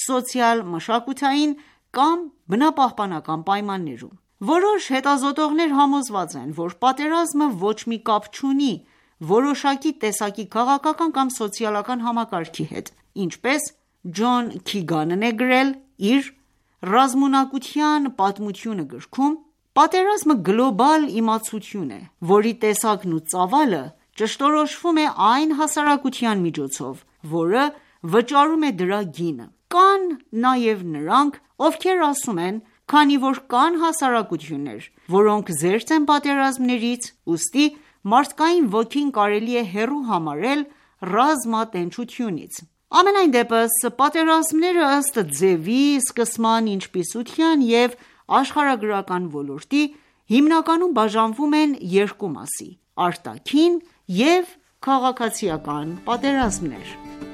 սոցիալ-մշակութային կամ բնապահպանական պայմաններում։ Որոշ հետազոտողներ համոզված են, որ պատերազմը ոչ մի կապ չունի որոշակի տեսակի քաղաքական կամ սոցիալական համակարգի հետ, ինչպես Ջոն Քիգանն է գրել իր «Ռազմունակության պատմությունը» գրքում, Պատերազմը գլոբալ իմացություն է, որի տեսակն ու ծավալը ճշտորոշվում է այն հասարակության միջոցով, որը վճարում է դրա գինը։ Կան նաև նրանք, ովքեր ասում են, քանի որ կան հասարակություններ, որոնք զերծ են պատերազմներից, ուստի մարդկային ոգին կարելի է հեռու համարել ռազմատենչությունից։ Ամենայն դեպս, պատերազմները ըստ ձևի, սկսման, ինչպիսության և աշխարհագրական ոլորտի հիմնականում բաժանվում են երկու մասի՝ արտաքին և քաղաքացիական պատերազմներ։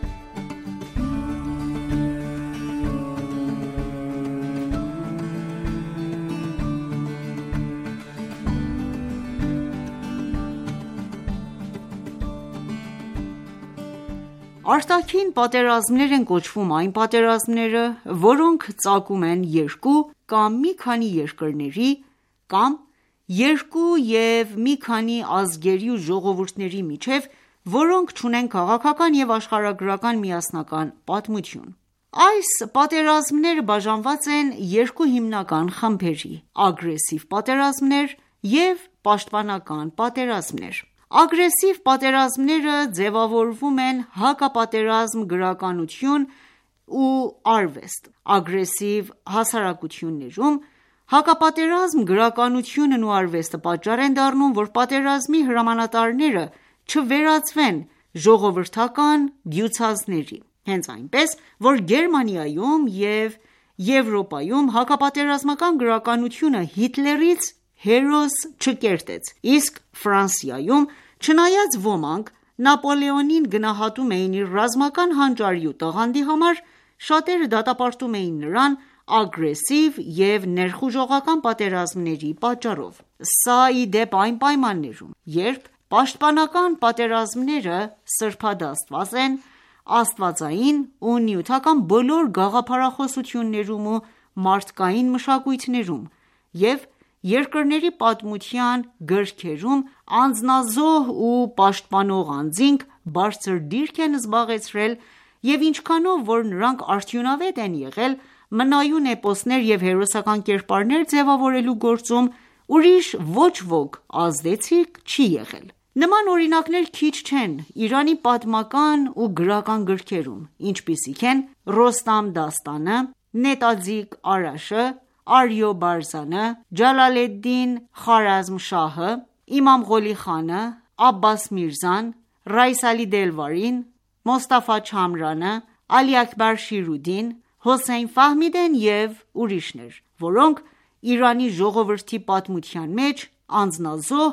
Արտաքին պատերազմներ են կոչվում այն պատերազմները, որոնք ծագում են երկու կամ մի քանի երկրների կամ երկու և մի քանի ազգերի ու ժողովուրդների միջև, որոնք չունեն քաղաքական և աշխարհագրական միասնական պատմություն։ Այս պատերազմները բաժանված են երկու հիմնական խմբերի՝ ագրեսիվ պատերազմներ և պաշտպանական պատերազմներ։ Ագրեսիվ պատերազմները ձևավորվում են հակապատերազմ գրականություն ու արվեստ։ Ագրեսիվ հասարակություններում հակապատերազմ գրականությունն ու արվեստը պատճառ են դառնում, որ պատերազմի հրամանատարները չվերածվեն ժողովրդական դյուցազների։ Հենց այնպես, որ Գերմանիայում և Եվրոպայում հակապատերազմական գրականությունը Հիտլերից հերոս չկերտեց, իսկ Ֆրանսիայում, չնայած ոմանք Նապոլեոնին գնահատում էին իր ռազմական հանճարի ու տաղանդի համար, շատերը դատապարտում էին նրան ագրեսիվ և ներխուժողական պատերազմների պատճառով։ Սա ի դեպ այն պայմաններում, երբ պաշտպանական պատերազմները սրբադաստված են աստվածային ու նյութական բոլոր գաղափարախոսություններում ու մարդկային մշակույթներում և երկրների պատմության գրքերում անձնազոհ ու պաշտպանող անձինք բարձր դիրք են զբաղեցրել և ինչքանով որ նրանք արդյունավետ են եղել մնայուն էպոսներ և հերոսական կերպարներ ձևավորելու գործում, ուրիշ ոչ ոք ազդեցիկ չի եղել։ Նման օրինակներ քիչ չեն Իրանի պատմական ու գրական գրքերում, ինչպիսիք են Ռոստամ դաստանը, Նետաձիկ Արաշը, Արիո Բարզանը, Ջալալեդդին Խարազմշահը, Իմամ Ղոլի խանը, Աբբաս Միրզան, Ռայիս Ալի Դելվարին, Մոստաֆա Չամրանը, Ալի Աքբար Շիրուդին, Հոսեյն Ֆահմիդեն և ուրիշներ, որոնք Իրանի ժողովրդի պատմության մեջ անձնազոհ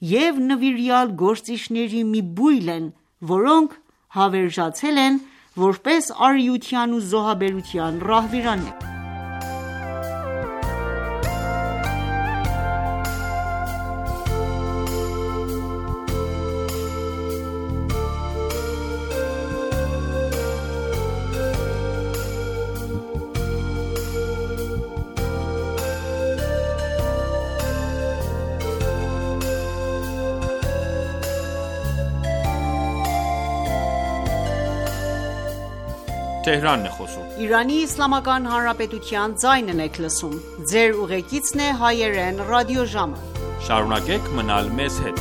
և նվիրյալ գործիչների մի բույլ են, որոնք հավերժացել են որպես արիության ու զոհաբերության ռահվիրաններ։ Իրանի Իսլամական Հանրապետության ձայնն եք լսում։ Ձեր ուղեկիցն է հայերեն ռադիոժամը։ Շարունակեք մնալ մեզ հետ։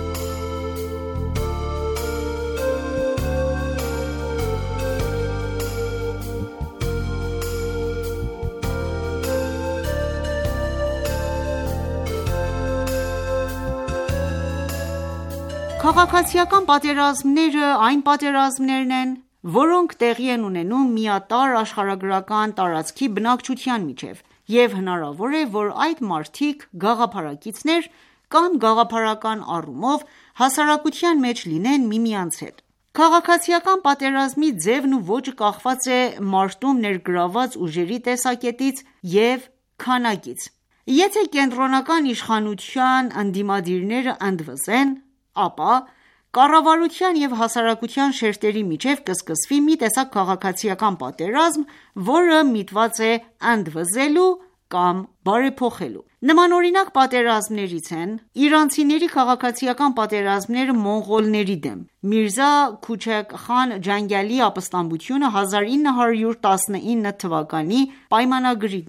Քաղաքացիական պատերազմները այն պատերազմներն են, որոնք տեղի են ունենում միատարր աշխարհագրական տարածքի բնակչության միջև, և հնարավոր է, որ այդ մարդիկ գաղափարակիցներ կամ գաղափարական առումով հասարակության մեջ լինեն միմյանց հետ։ Քաղաքացիական պատերազմի ձևն ու ոճը կախված է մարտում ներգրավված ուժերի տեսակետից և քանակից։ Եթե կենտրոնական իշխանության ընդդիմադիրները ընդվզեն, ապա կառավարության և հասարակության շերտերի միջև կսկսվի մի տեսակ քաղաքացիական պատերազմ, որը միտված է ընդվզելու կամ բարեփոխելու։ Նմանօրինակ պատերազմներից են իրանցիների քաղաքացիական պատերազմները մոնղոլների դեմ, Միրզա Քուչեկ խան Ջանգալիի ապստամբությունը 1919 թվականի պայմանագրի դեմ,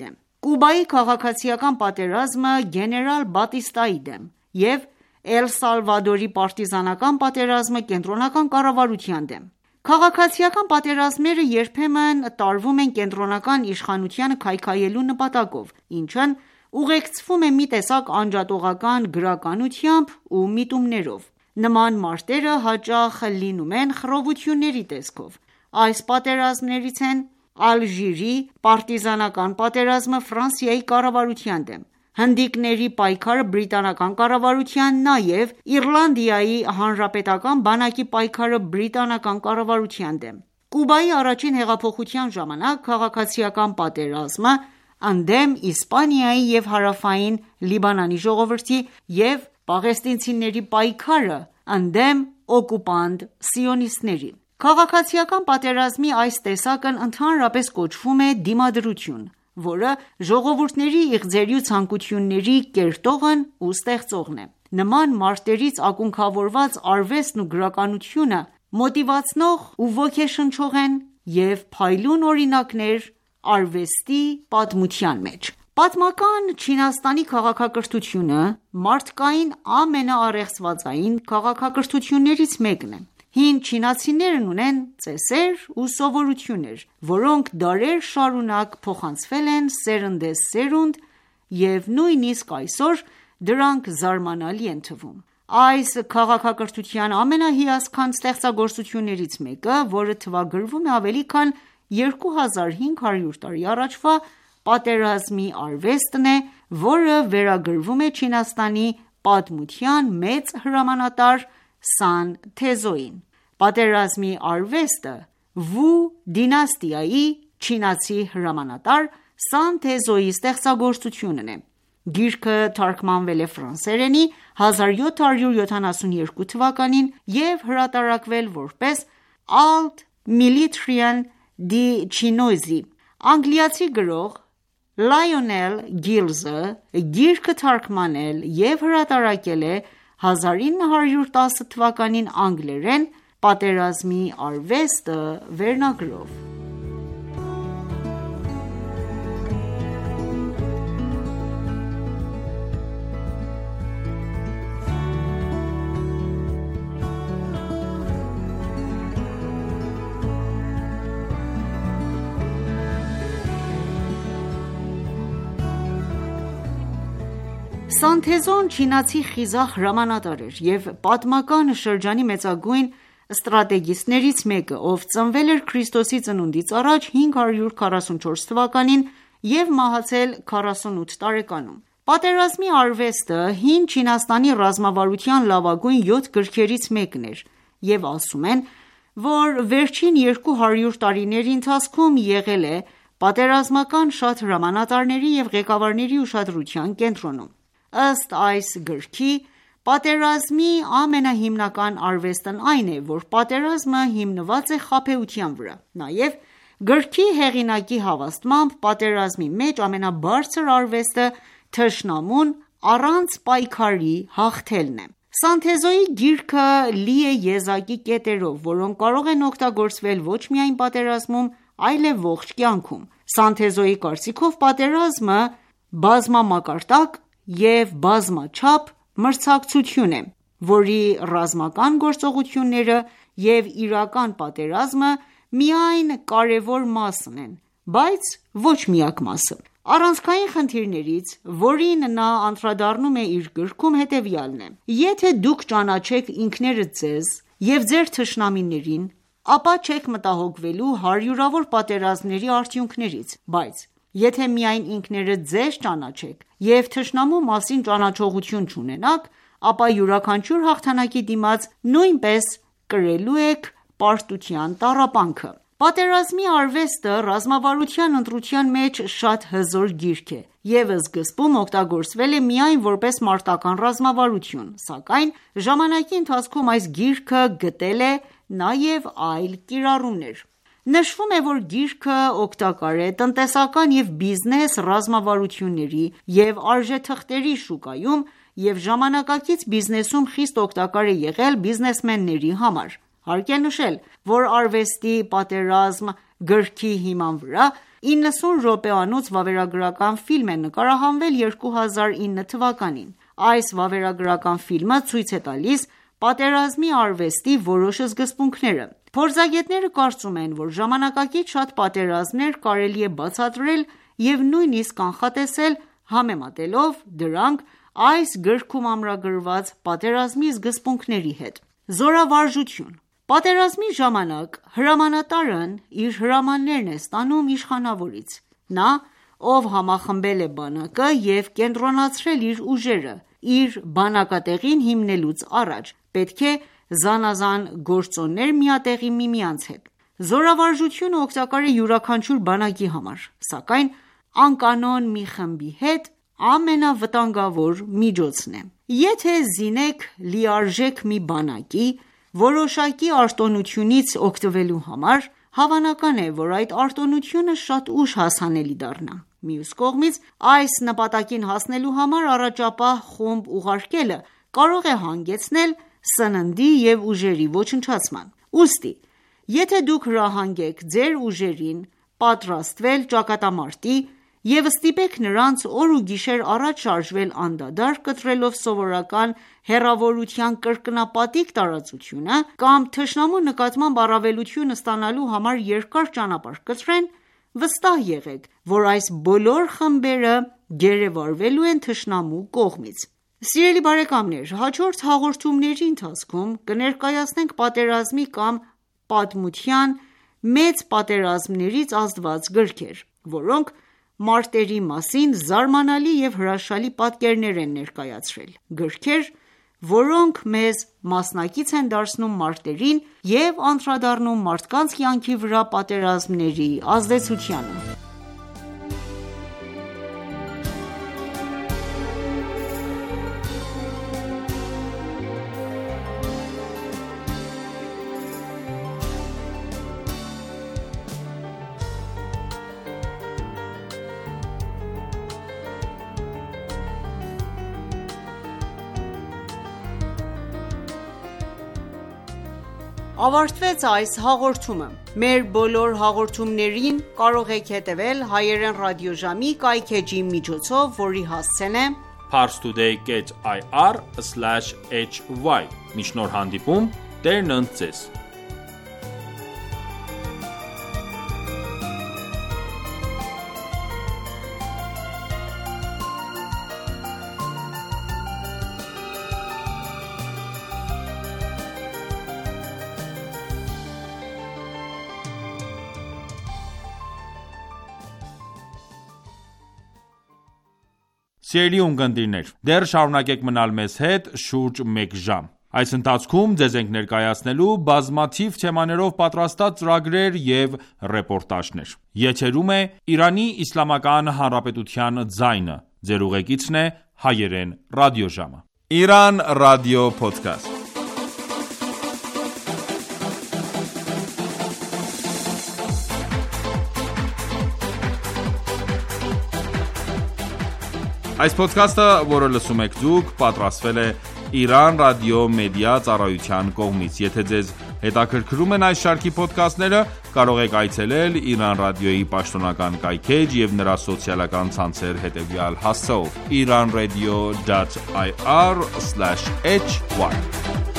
Կուբայի քաղաքացիական պատերազմը գեներալ Բատիստայի դեմ և Էլ Սալվադորի պարտիզանական պատերազմը կենտրոնական կառավարության դեմ։ Քաղաքացիական պատերազմները երբեմն տարվում են կենտրոնական իշխանությանը քայքայելու նպատակով, ինչն ուղեկցվում է մի տեսակ անջատողական գրականությամբ ու միտումներով։ Նման մարտերը հաճախ լինում են խռովությունների տեսքով։ Այս պատերազմներից են Ալժիրի պարտիզանական պատերազմը Ֆրանսիայի կառավարության դեմ, հնդիկների պայքարը բրիտանական կառավարության, նաև Իռլանդիայի հանրապետական բանակի պայքարը բրիտանական կառավարության դեմ։ Կուբայի առաջին հեղափոխության ժամանակ քաղաքացիական պատերազմը ընդդեմ Իսպանիայի և հարավային Լիբանանի ժողովրդի և պաղեստինցիների պայքարը ընդդեմ օկուպանտ սիոնիստների։ Քաղաքացիական պատերազմի այս տեսակն ընդհանրապես կոչվում է դիմադրություն, որը ժողովուրդների իղձերի ու ցանկությունների կերտողն ու ստեղծողն է։ Նման մարտերից ակունքավորված արվեստն ու գրականությունը մոտիվացնող ու ոգեշնչող են և փայլուն օրինակներ արվեստի պատմության մեջ։ Պատմական Չինաստանի քաղաքակրթությունը մարդկային ամենաառեղծվածային քաղաքակրթություններից մեկն է։ Հին չինացիներն ունեն ծեսեր ու սովորություններ, որոնք դարեր շարունակ փոխանցվել են սերնդեսերունդ և նույնիսկ այսօր դրանք զարմանալի են թվում։ Այս քաղաքակրթության ամենահիասքանչ ստեղծագործություններից մեկը, որը թվագրվում է ավելի քան 2500 տարի առաջվա, պատերազմի արվեստն է, որը վերագրվում է Չինաստանի պատմության մեծ հրամանատար Սան Թեզոյին։ Պատերազմի արվեստը Վու դինաստիայի չինացի հրամանատար Սան Թեզոյի ստեղծագործությունն է։ Գիրքը թարգմանվել է ֆրանսերենի 1772 թվականին և հրատարակվել որպես Alt Militarian di Chinoiseի։ Անգլիացի գրող Լայոնել Գիլզը գիրքը թարգմանել և հրատարակել է 1910 թվականին անգլերեն «Պատերազմի արվեստը» վերնագրով։ Սան Թեզոն չինացի խիզախ հրամանատար էր և պատմական շրջանի մեծագույն ստրատեգիստներից մեկը, ով ծնվել էր Քրիստոսի ծնունդից առաջ 544 թվականին և մահացել 48 տարեկանում։ Պատերազմի արվեստը հին Չինաստանի ռազմավարության լավագույն 7 գրքերից մեկն էր և ասում են, որ վերջին 200 տարիների ընթացքում եղել է պատերազմական շատ հրամանատարների և ղեկավարների ուշադրության կենտրոնում։ Ըստ այս գրքի, պատերազմի ամենահիմնական արվեստն այն է, որ պատերազմը հիմնված է խաբեության վրա։ Նաև գրքի հեղինակի հավաստմամբ, պատերազմի մեջ ամենաբարձր արվեստը թշնամուն առանց պայքարի հաղթելն է։ Սան Թեզոյի գիրքը լի է եզակի կետերով, որոնք կարող են օգտագործվել ոչ միայն պատերազմում, այլև ողջ կյանքում։ Սան Թեզոյի կարծիքով պատերազմը բազմամակարդակ և բազմաչափ մրցակցություն է, որի ռազմական գործողությունները և իրական պատերազմը միայն կարևոր մասն են, բայց ոչ միակ մասը։ Առանցքային խնդիրներից, որին նա անդրադառնում է իր գրքում, հետևյալն է. Եթե դուք ճանաչեք ինքներդ ձեզ և ձեր թշնամիներին, ապա չեք մտահոգվելու հարյուրավոր պատերազմների արդյունքներից, բայց եթե միայն ինքներդ ձեզ ճանաչեք և թշնամու մասին ճանաչողություն չունենաք, ապա յուրաքանչյուր հաղթանակի դիմաց նույնպես կրելու եք պարտության տառապանքը։ Պատերազմի արվեստը ռազմավարության ընտրության մեջ շատ հզոր գիրք է և սկզբում օգտագործվել է միայն որպես մարտական ռազմավարություն, սակայն ժամանակի ընթացքում այս գիրքը գտել է նաև այլ կիրառումներ։ Նշվում է, որ գիրքը օգտակար է տնտեսական և բիզնես ռազմավարությունների և արժեթղթերի շուկայում և ժամանակակից բիզնեսում խիստ օգտակար է եղել բիզնեսմենների համար։ Հարկ է նշել, որ արվեստի պատերազմ գրքի հիման վրա 90 րոպեանոց վավերագրական ֆիլմ է նկարահանվել 2009 թվականին։ Այս վավերագրական ֆիլմը ցույց է տալիս պատերազմի արվեստի որոշ սկզբունքները։ Փորձագետները կարծում են, որ ժամանակակից շատ պատերազմներ կարելի է բացատրել և նույնիսկ կանխատեսել, համեմատելով դրանք այս գրքում ամրագրված պատերազմի սկզբունքների հետ։ Զորավարժություն։ Պատերազմի ժամանակ հրամանատարն իր հրամաններն է ստանում իշխանավորից։ Նա, ով համախմբել է բանակը և կենտրոնացրել իր ուժերը, իր բանակատեղին հիմնելուց առաջ, պետք է զանազան գործոններ միատեղի միմյանց հետ։ Զորավարժությունը օգտակար է յուրաքանչյուր բանակի համար, սակայն անկանոն մի խմբի հետ ամենավտանգավոր միջոցն է։ Եթե զինեք լիարժեք մի բանակի, որոշակի արտոնությունից օգտվելու համար, հավանական է, որ այդ արտոնությունը շատ ուշ հասանելի դառնա։ Մյուս կողմից, այս նպատակին հասնելու համար առաջապահ խումբ ուղարկելը կարող է հանգեցնել սննդի և ուժերի ոչնչացման։ Ուստի, եթե դուք հրահանգեք ձեր ուժերին պատրաստվել ճակատամարտի և ստիպեք նրանց օր ու գիշեր առաջ շարժվել անդադար կտրելով սովորական հեռավորության կրկնապատիկ տարածությունը, կամ թշնամու նկատմամբ առավելություն ստանալու համար երկար ճանապարհ կտրեն, վստահ եղեք, որ այս բոլոր խմբերը գերեվարվելու են թշնամու կողմից։ Սիրելի բարեկամներ, հաջորդ հաղորդումների ընթացքում կներկայացնենք պատերազմի կամ պատմության մեծ պատերազմներից ազդված գրքեր, որոնք մարտերի մասին զարմանալի և հրաշալի պատկերներ են ներկայացրել։ Գրքեր, որոնք մեզ մասնակից են դարձնում մարտերին և անդրադառնում մարդկանց կյանքի վրա պատերազմների ազդեցությանը։ Ավարտվեց այս հաղորդումը։ Մեր բոլոր հաղորդումներին կարող եք հետևել հայերեն ռադիոժամի կայքէջի միջոցով, որի հասցեն է parstoday.ir/hy։ Մինչ նոր հանդիպում, Տերն ընդ ձեզ։ Սիրելի ունկնդիրներ, դեռ շարունակեք մնալ մեզ հետ շուրջ մեկ ժամ։ Այս ընթացքում ձեզ ենք ներկայացնելու բազմաթիվ թեմաներով պատրաստած ծրագրեր և ռեպորտաժներ։ Եթերում է Իրանի Իսլամական Հանրապետության ձայնը։ Ձեր ուղեկիցն է հայերեն ռադիոժամը։ Iran Radio Podcast։ Այս ոդքասթը, որը լսում եք դուք, պատրաստվել է Iran Radio Media ծառայության կողմից։ Եթե ձեզ հետաքրքրում են այս շարքի ոդքասթները, կարող եք այցելել Iran Radio-ի պաշտոնական կայքէջ և նրա սոցիալական ցանցեր հետևյալ հասցեով՝ iranradio.ir/hy։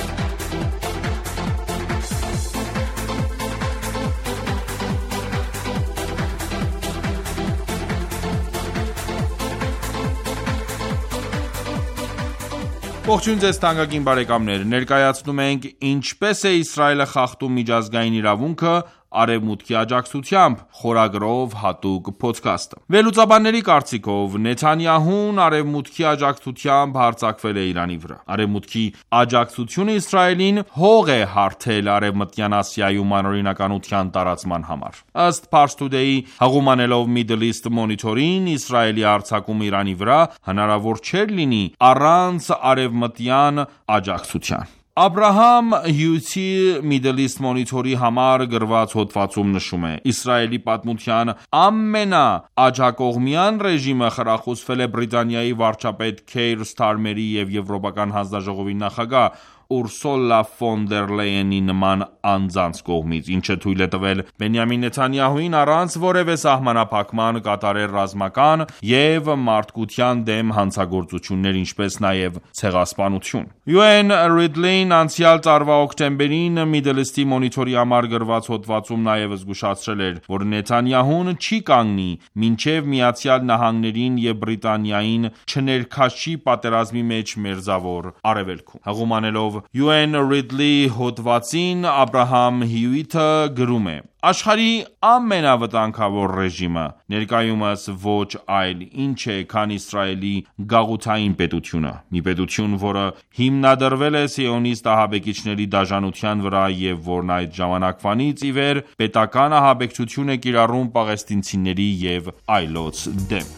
Ողջույն ձեզ թանկագին բարեկամներ, ներկայացնում ենք «Ինչպես է Իսրայելը խախտում միջազգային իրավունքը Արևմուտքի աջակցությամբ» խորագրով հատուկ փոդքասթը։ Վերլուծաբանների կարծիքով, Նեթանյահուն Արևմուտքի աջակցությամբ հարձակվել է Իրանի վրա։ Արևմուտքի աջակցությունը Իսրայելին հող է հարթել Արևմտյան Ասիայում անօրինականության տարածման համար։ Ըստ Pars Today-ի հղումանելով Middle East Monitor-ին, Իսրայելի հարձակումը Իրանի վրա հնարավոր չէր լինի առանց արևմտյան աջակցության։ Abraham Hughes-ի Middle East Monitor-ի համար գրված հոդվածում նշում է. Իսրայելի պատմության ամենաաջակողմյան ռեժիմը խրախուսվել է Բրիտանիայի վարչապետ Քեյր Սթարմերի և Եվրոպական հանձնաժողովի նախագահ Ուրսուլա ֆոն դեր Լեյենի նման անձանց կողմից, ինչը թույլ է տվել Բենյամին Նեթանյահուին առանց որևէ սահմանափակման կատարել ռազմական և մարդկության դեմ հանցագործություններ, ինչպես նաև ցեղասպանություն։ UN Ridley-ն անցյալ տարվա օկտեմբերին Middle East-ի մոնիթորի համար գրված հոդվածում նաև զգուշացրել էր, որ Նեթանյահուն չի կանգնի, մինչև Միացյալ Նահանգներին և Բրիտանիային չներքաշի պատերազմի մեջ Մերձավոր Արևելքում։ Հղում անելով UN Ridley հոդվածին, Աբրահամ Հյուիթը գրում է. Աշխարհի ամենավտանգավոր ռեժիմը ներկայումս ոչ այլ ինչ է, քան Իսրայելի գաղութային պետությունը, մի պետություն, որը հիմնադրվել է սիոնիստ ահաբեկիչների դաժանության վրա և որն այդ ժամանակվանից ի վեր պետական ահաբեկչություն է կիրառում պաղեստինցիների և այլոց դեմ։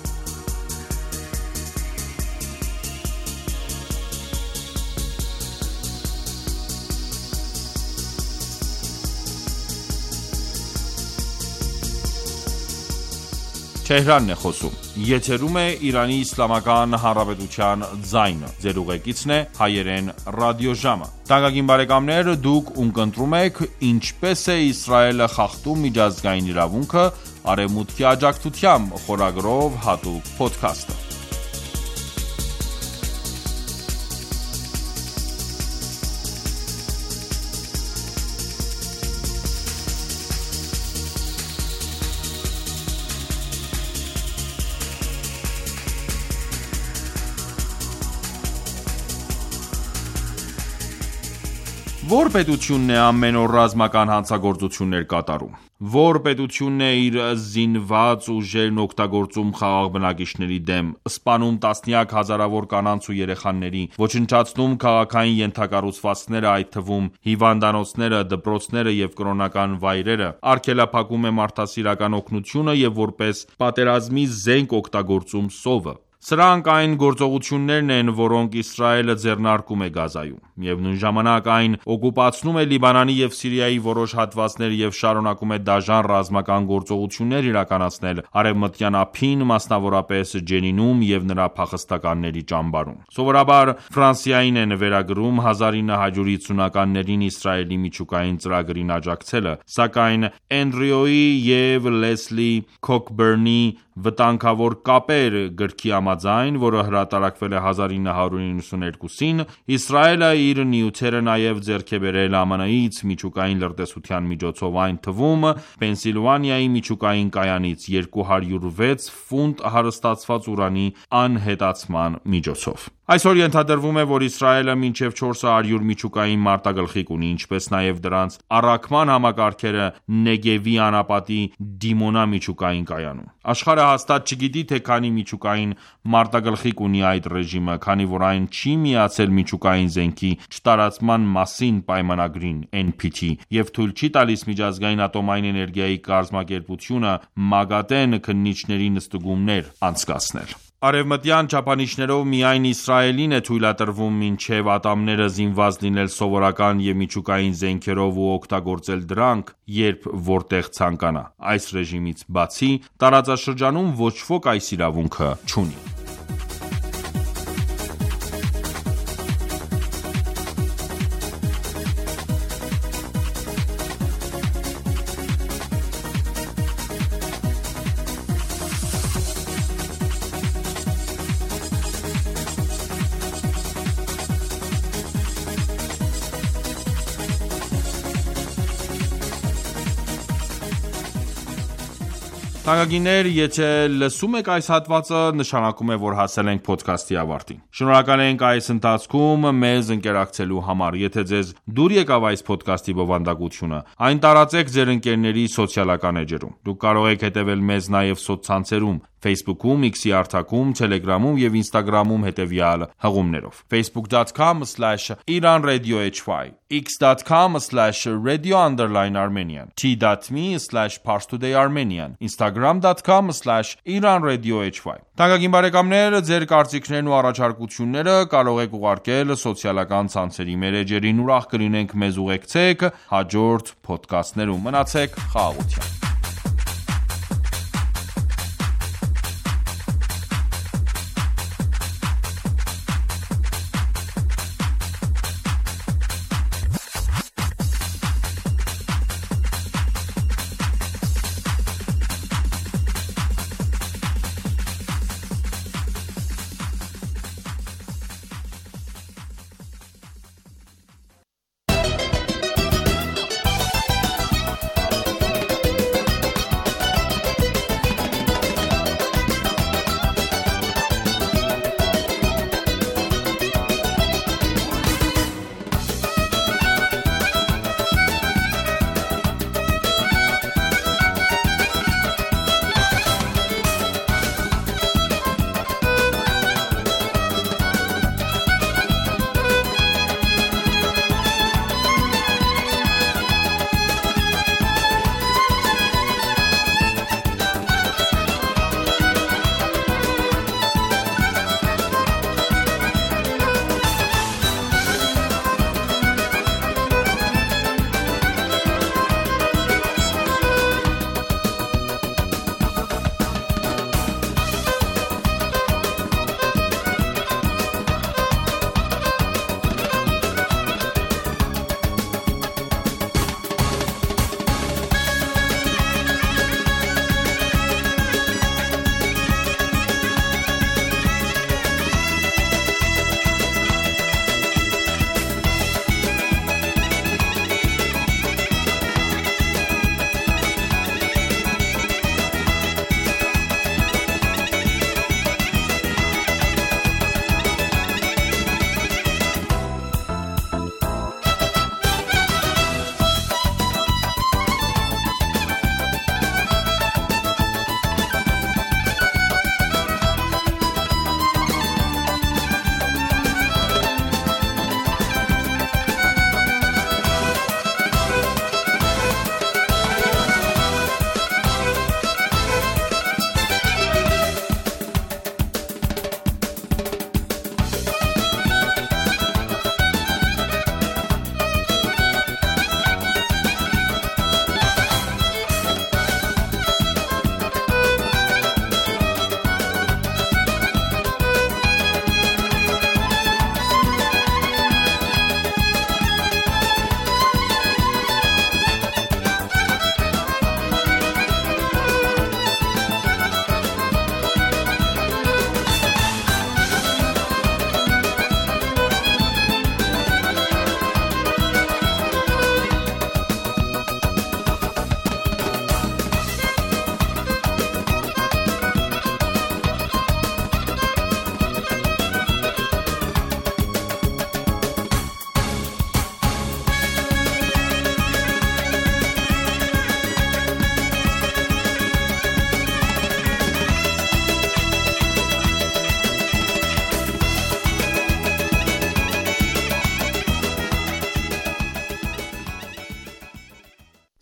Թեհրանն է խոսում։ Եթերում է Իրանի Իսլամական Հանրապետության ձայնը։ Ձեր ուղեկիցն է հայերեն ռադիոժամը։ Թանկագին բարեկամներ, դուք ունկնդրում եք «Ինչպես է Իսրայելը խախտում միջազգային իրավունքը» Արևմուտքի աջակցությամբ խորագրով հատուկ փոդքասթը։ Որ պետությունն է ամեն օր ռազմական հանցագործություններ կատարում։ Որ պետությունն է իր զինված ուժերն օգտագործում խաղաղ բնակիչների դեմ, սպանում տասնյակ հազարավոր կանանց ու երեխաների, ոչնչացնում քաղաքային ենթակառուցվածքները, այդ թվում հիվանդանոցները, դպրոցները և կրոնական վայրերը, արգելափակում է մարդասիրական օգնությունը և որպես պատերազմի զենք օգտագործում սովը։ Սրանք այն գործողություններն են, որոնք Իսրայելը ձեռնարկում է Գազայում։ Միևնույն ժամանակ այն օկուպացնում է Լիբանանի և Սիրիայի որոշ հատվածներ և շարունակում է դաժան ռազմական գործողություններ իրականացնել Արևմտյան ափին, մասնավորապես Ջենինում և նրա փախստականների ճամբարում։ Սովորաբար Ֆրանսիային են վերագրում 1950-ականներին Իսրայելի միջուկային ծրագրին աջակցելը, սակայն Էնդրյուի և Լեսլի Քոքբերնի «Վտանգավոր կապեր» գրքի համաձայն, որը հրատարակվել է 1992-ին, Իսրայելը իր նյութերը նաև ձեռք է բերել ԱՄՆ-ից միջուկային լրտեսության միջոցով, այն թվում Պենսիլվանիայի միջուկային կայանից 206 ֆունտ հարստացված ուրանի անհետացման միջոցով։ Այսօր ենթադրվում է, որ Իսրայելը մինչև 400 միջուկային մարտագլխիկ ունի, ինչպես նաև դրանց առաքման համակարգերը Նեգևի անապատի Դիմոնա միջուկային կայանում։ Աշխարհը հաստատ չգիտի, թե քանի միջուկային մարտագլխիկ ունի այդ ռեժիմը, քանի որ այն չի միացել միջուկային զենքի չտարածման մասին պայմանագրին (NPT) և թույլ չի տալիս միջազգային ատոմային էներգիայի կազմակերպությունը ՄԱԳԱՏԷ-ն քննիչների նստուգումներ անցկացնել։ Արևմտյան չափանիշներով միայն Իսրայելին է թույլատրվում մինչև ատամները զինված լինել սովորական և միջուկային զենքերով ու օգտագործել դրանք, երբ որտեղ ցանկանա։ Այս ռեժիմից բացի, տարածաշրջանում ոչ ոք այս իրավունքը չունի։ Թանկագիններ, եթե լսում եք այս հատվածը, նշանակում է, որ հասել ենք փոդքասթի ավարտին։ Շնորհակալ ենք այս ընթացքում մեզ ընկերակցելու համար։ Եթե ձեզ դուր եկավ այս փոդքասթի բովանդակությունը, այն տարածեք ձեր ընկերների սոցիալական էջերում։ Դուք կարող եք հետևել մեզ նաև սոցցանցերում՝ Facebook-ում, X-ի հարթակում, Telegram-ում և Instagram-ում հետևյալ հղումներով. facebook.com/IranRadioHY, x.com/radio_Armenian, t.me/parstoday_Armenian, instagram.com/IranRadioHY։ Թանկագին բարեկամներ, ձեր կարծիքներն ու առաջարկությունները կարող եք ուղարկել սոցիալական ցանցերի մեր էջերին։ Ուրախ կլինենք մեզ ուղեկցեք հաջորդ փոդքասթներում։ Մնացեք խաղաղությամբ։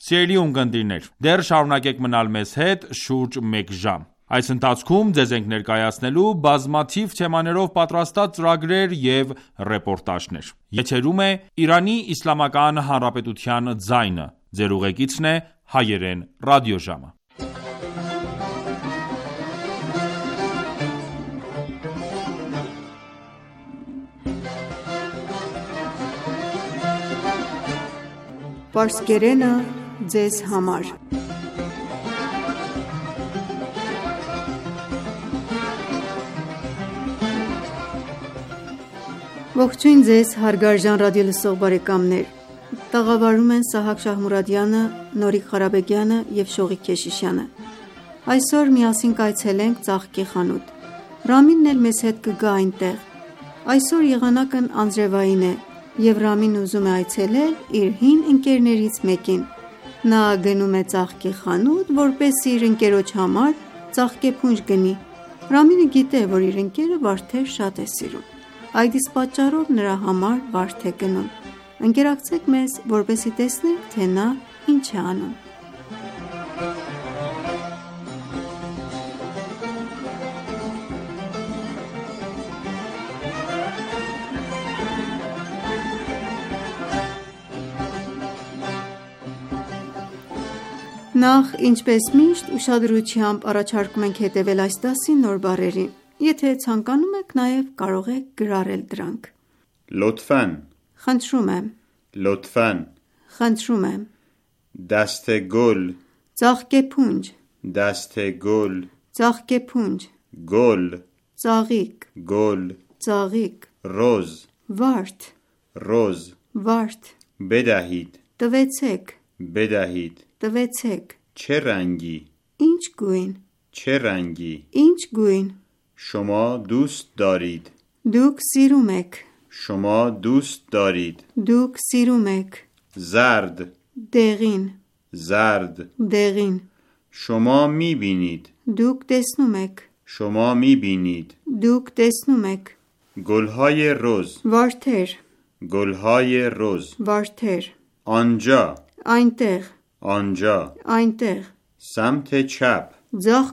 Սիրելի ունկնդիրներ, դեռ շարունակեք մնալ մեզ հետ շուրջ 1 ժամ։ Այս ընթացքում ձեզ ենք ներկայացնելու բազմաթիվ թեմաներով պատրաստած ծրագրեր և ռեպորտաժներ։ Եթերում է Իրանի Իսլամական Հանրապետության ձայնը։ Ձեր ուղեկիցն է Հայերեն ռադիոժամը։ Պարսկերենը ձեզ համար։ Ողջույն ձեզ հարգարժան ռադիոլսող բարեկամներ։ Տաղավարում են Սահակ Շահմուրադյանը, Նորիկ Ղարաբեգյանը և Շողիկ Քեշիշյանը։ Այսօր միասին կայցելենք ծաղկի խանութ։ Ռամինն էլ մեզ հետ կգա այնտեղ։ Այսօր եղանակն անձրևային է, և Ռամին ուզում է այցելել իր հին ընկերներից մեկին։ Նա գնում է ծաղկի խանութ, որպեսզի իր ընկերոջ համար ծաղկեփունջ գնի։ Ռամինը գիտե, որ իր ընկերը վարդեր շատ է սիրում։ Այդ իսկ պատճառով նրա համար վարդ է գնում։ Ընկերակցեք մեզ, որպեսզի տեսնենք, թե նա ինչ է անում։ Նախ, ինչպես միշտ, ուշադրությամբ առաջարկում ենք հետևել այս դասի նոր բառերին։ Եթե ցանկանում եք, նաև կարող եք գրառել դրանք։ لطفاً Խնդրում եմ, لطفاً խնդրում եմ, دست گل ծաղկեփունջ, دست گل ծաղկեփունջ, گل ծաղիկ, گل ծաղիկ, روز վարդ, روز վարդ, بدهید տվեցեք, بدهید տվեցեք, چه رنگی ինչ գույն, چه رنگی ինչ գույն, شما دوست دارید դուք սիրում եք, شما دوست دارید դուք սիրում եք, زرد դեղին, زرد դեղին, شما میبینید դուք տեսնում եք, شما میبینید դուք տեսնում եք, گلهای روز վարդեր, گلهای روز վարդեր, آنجا այնտեղ, آنجا այնտեղ, سمت چپ ձախ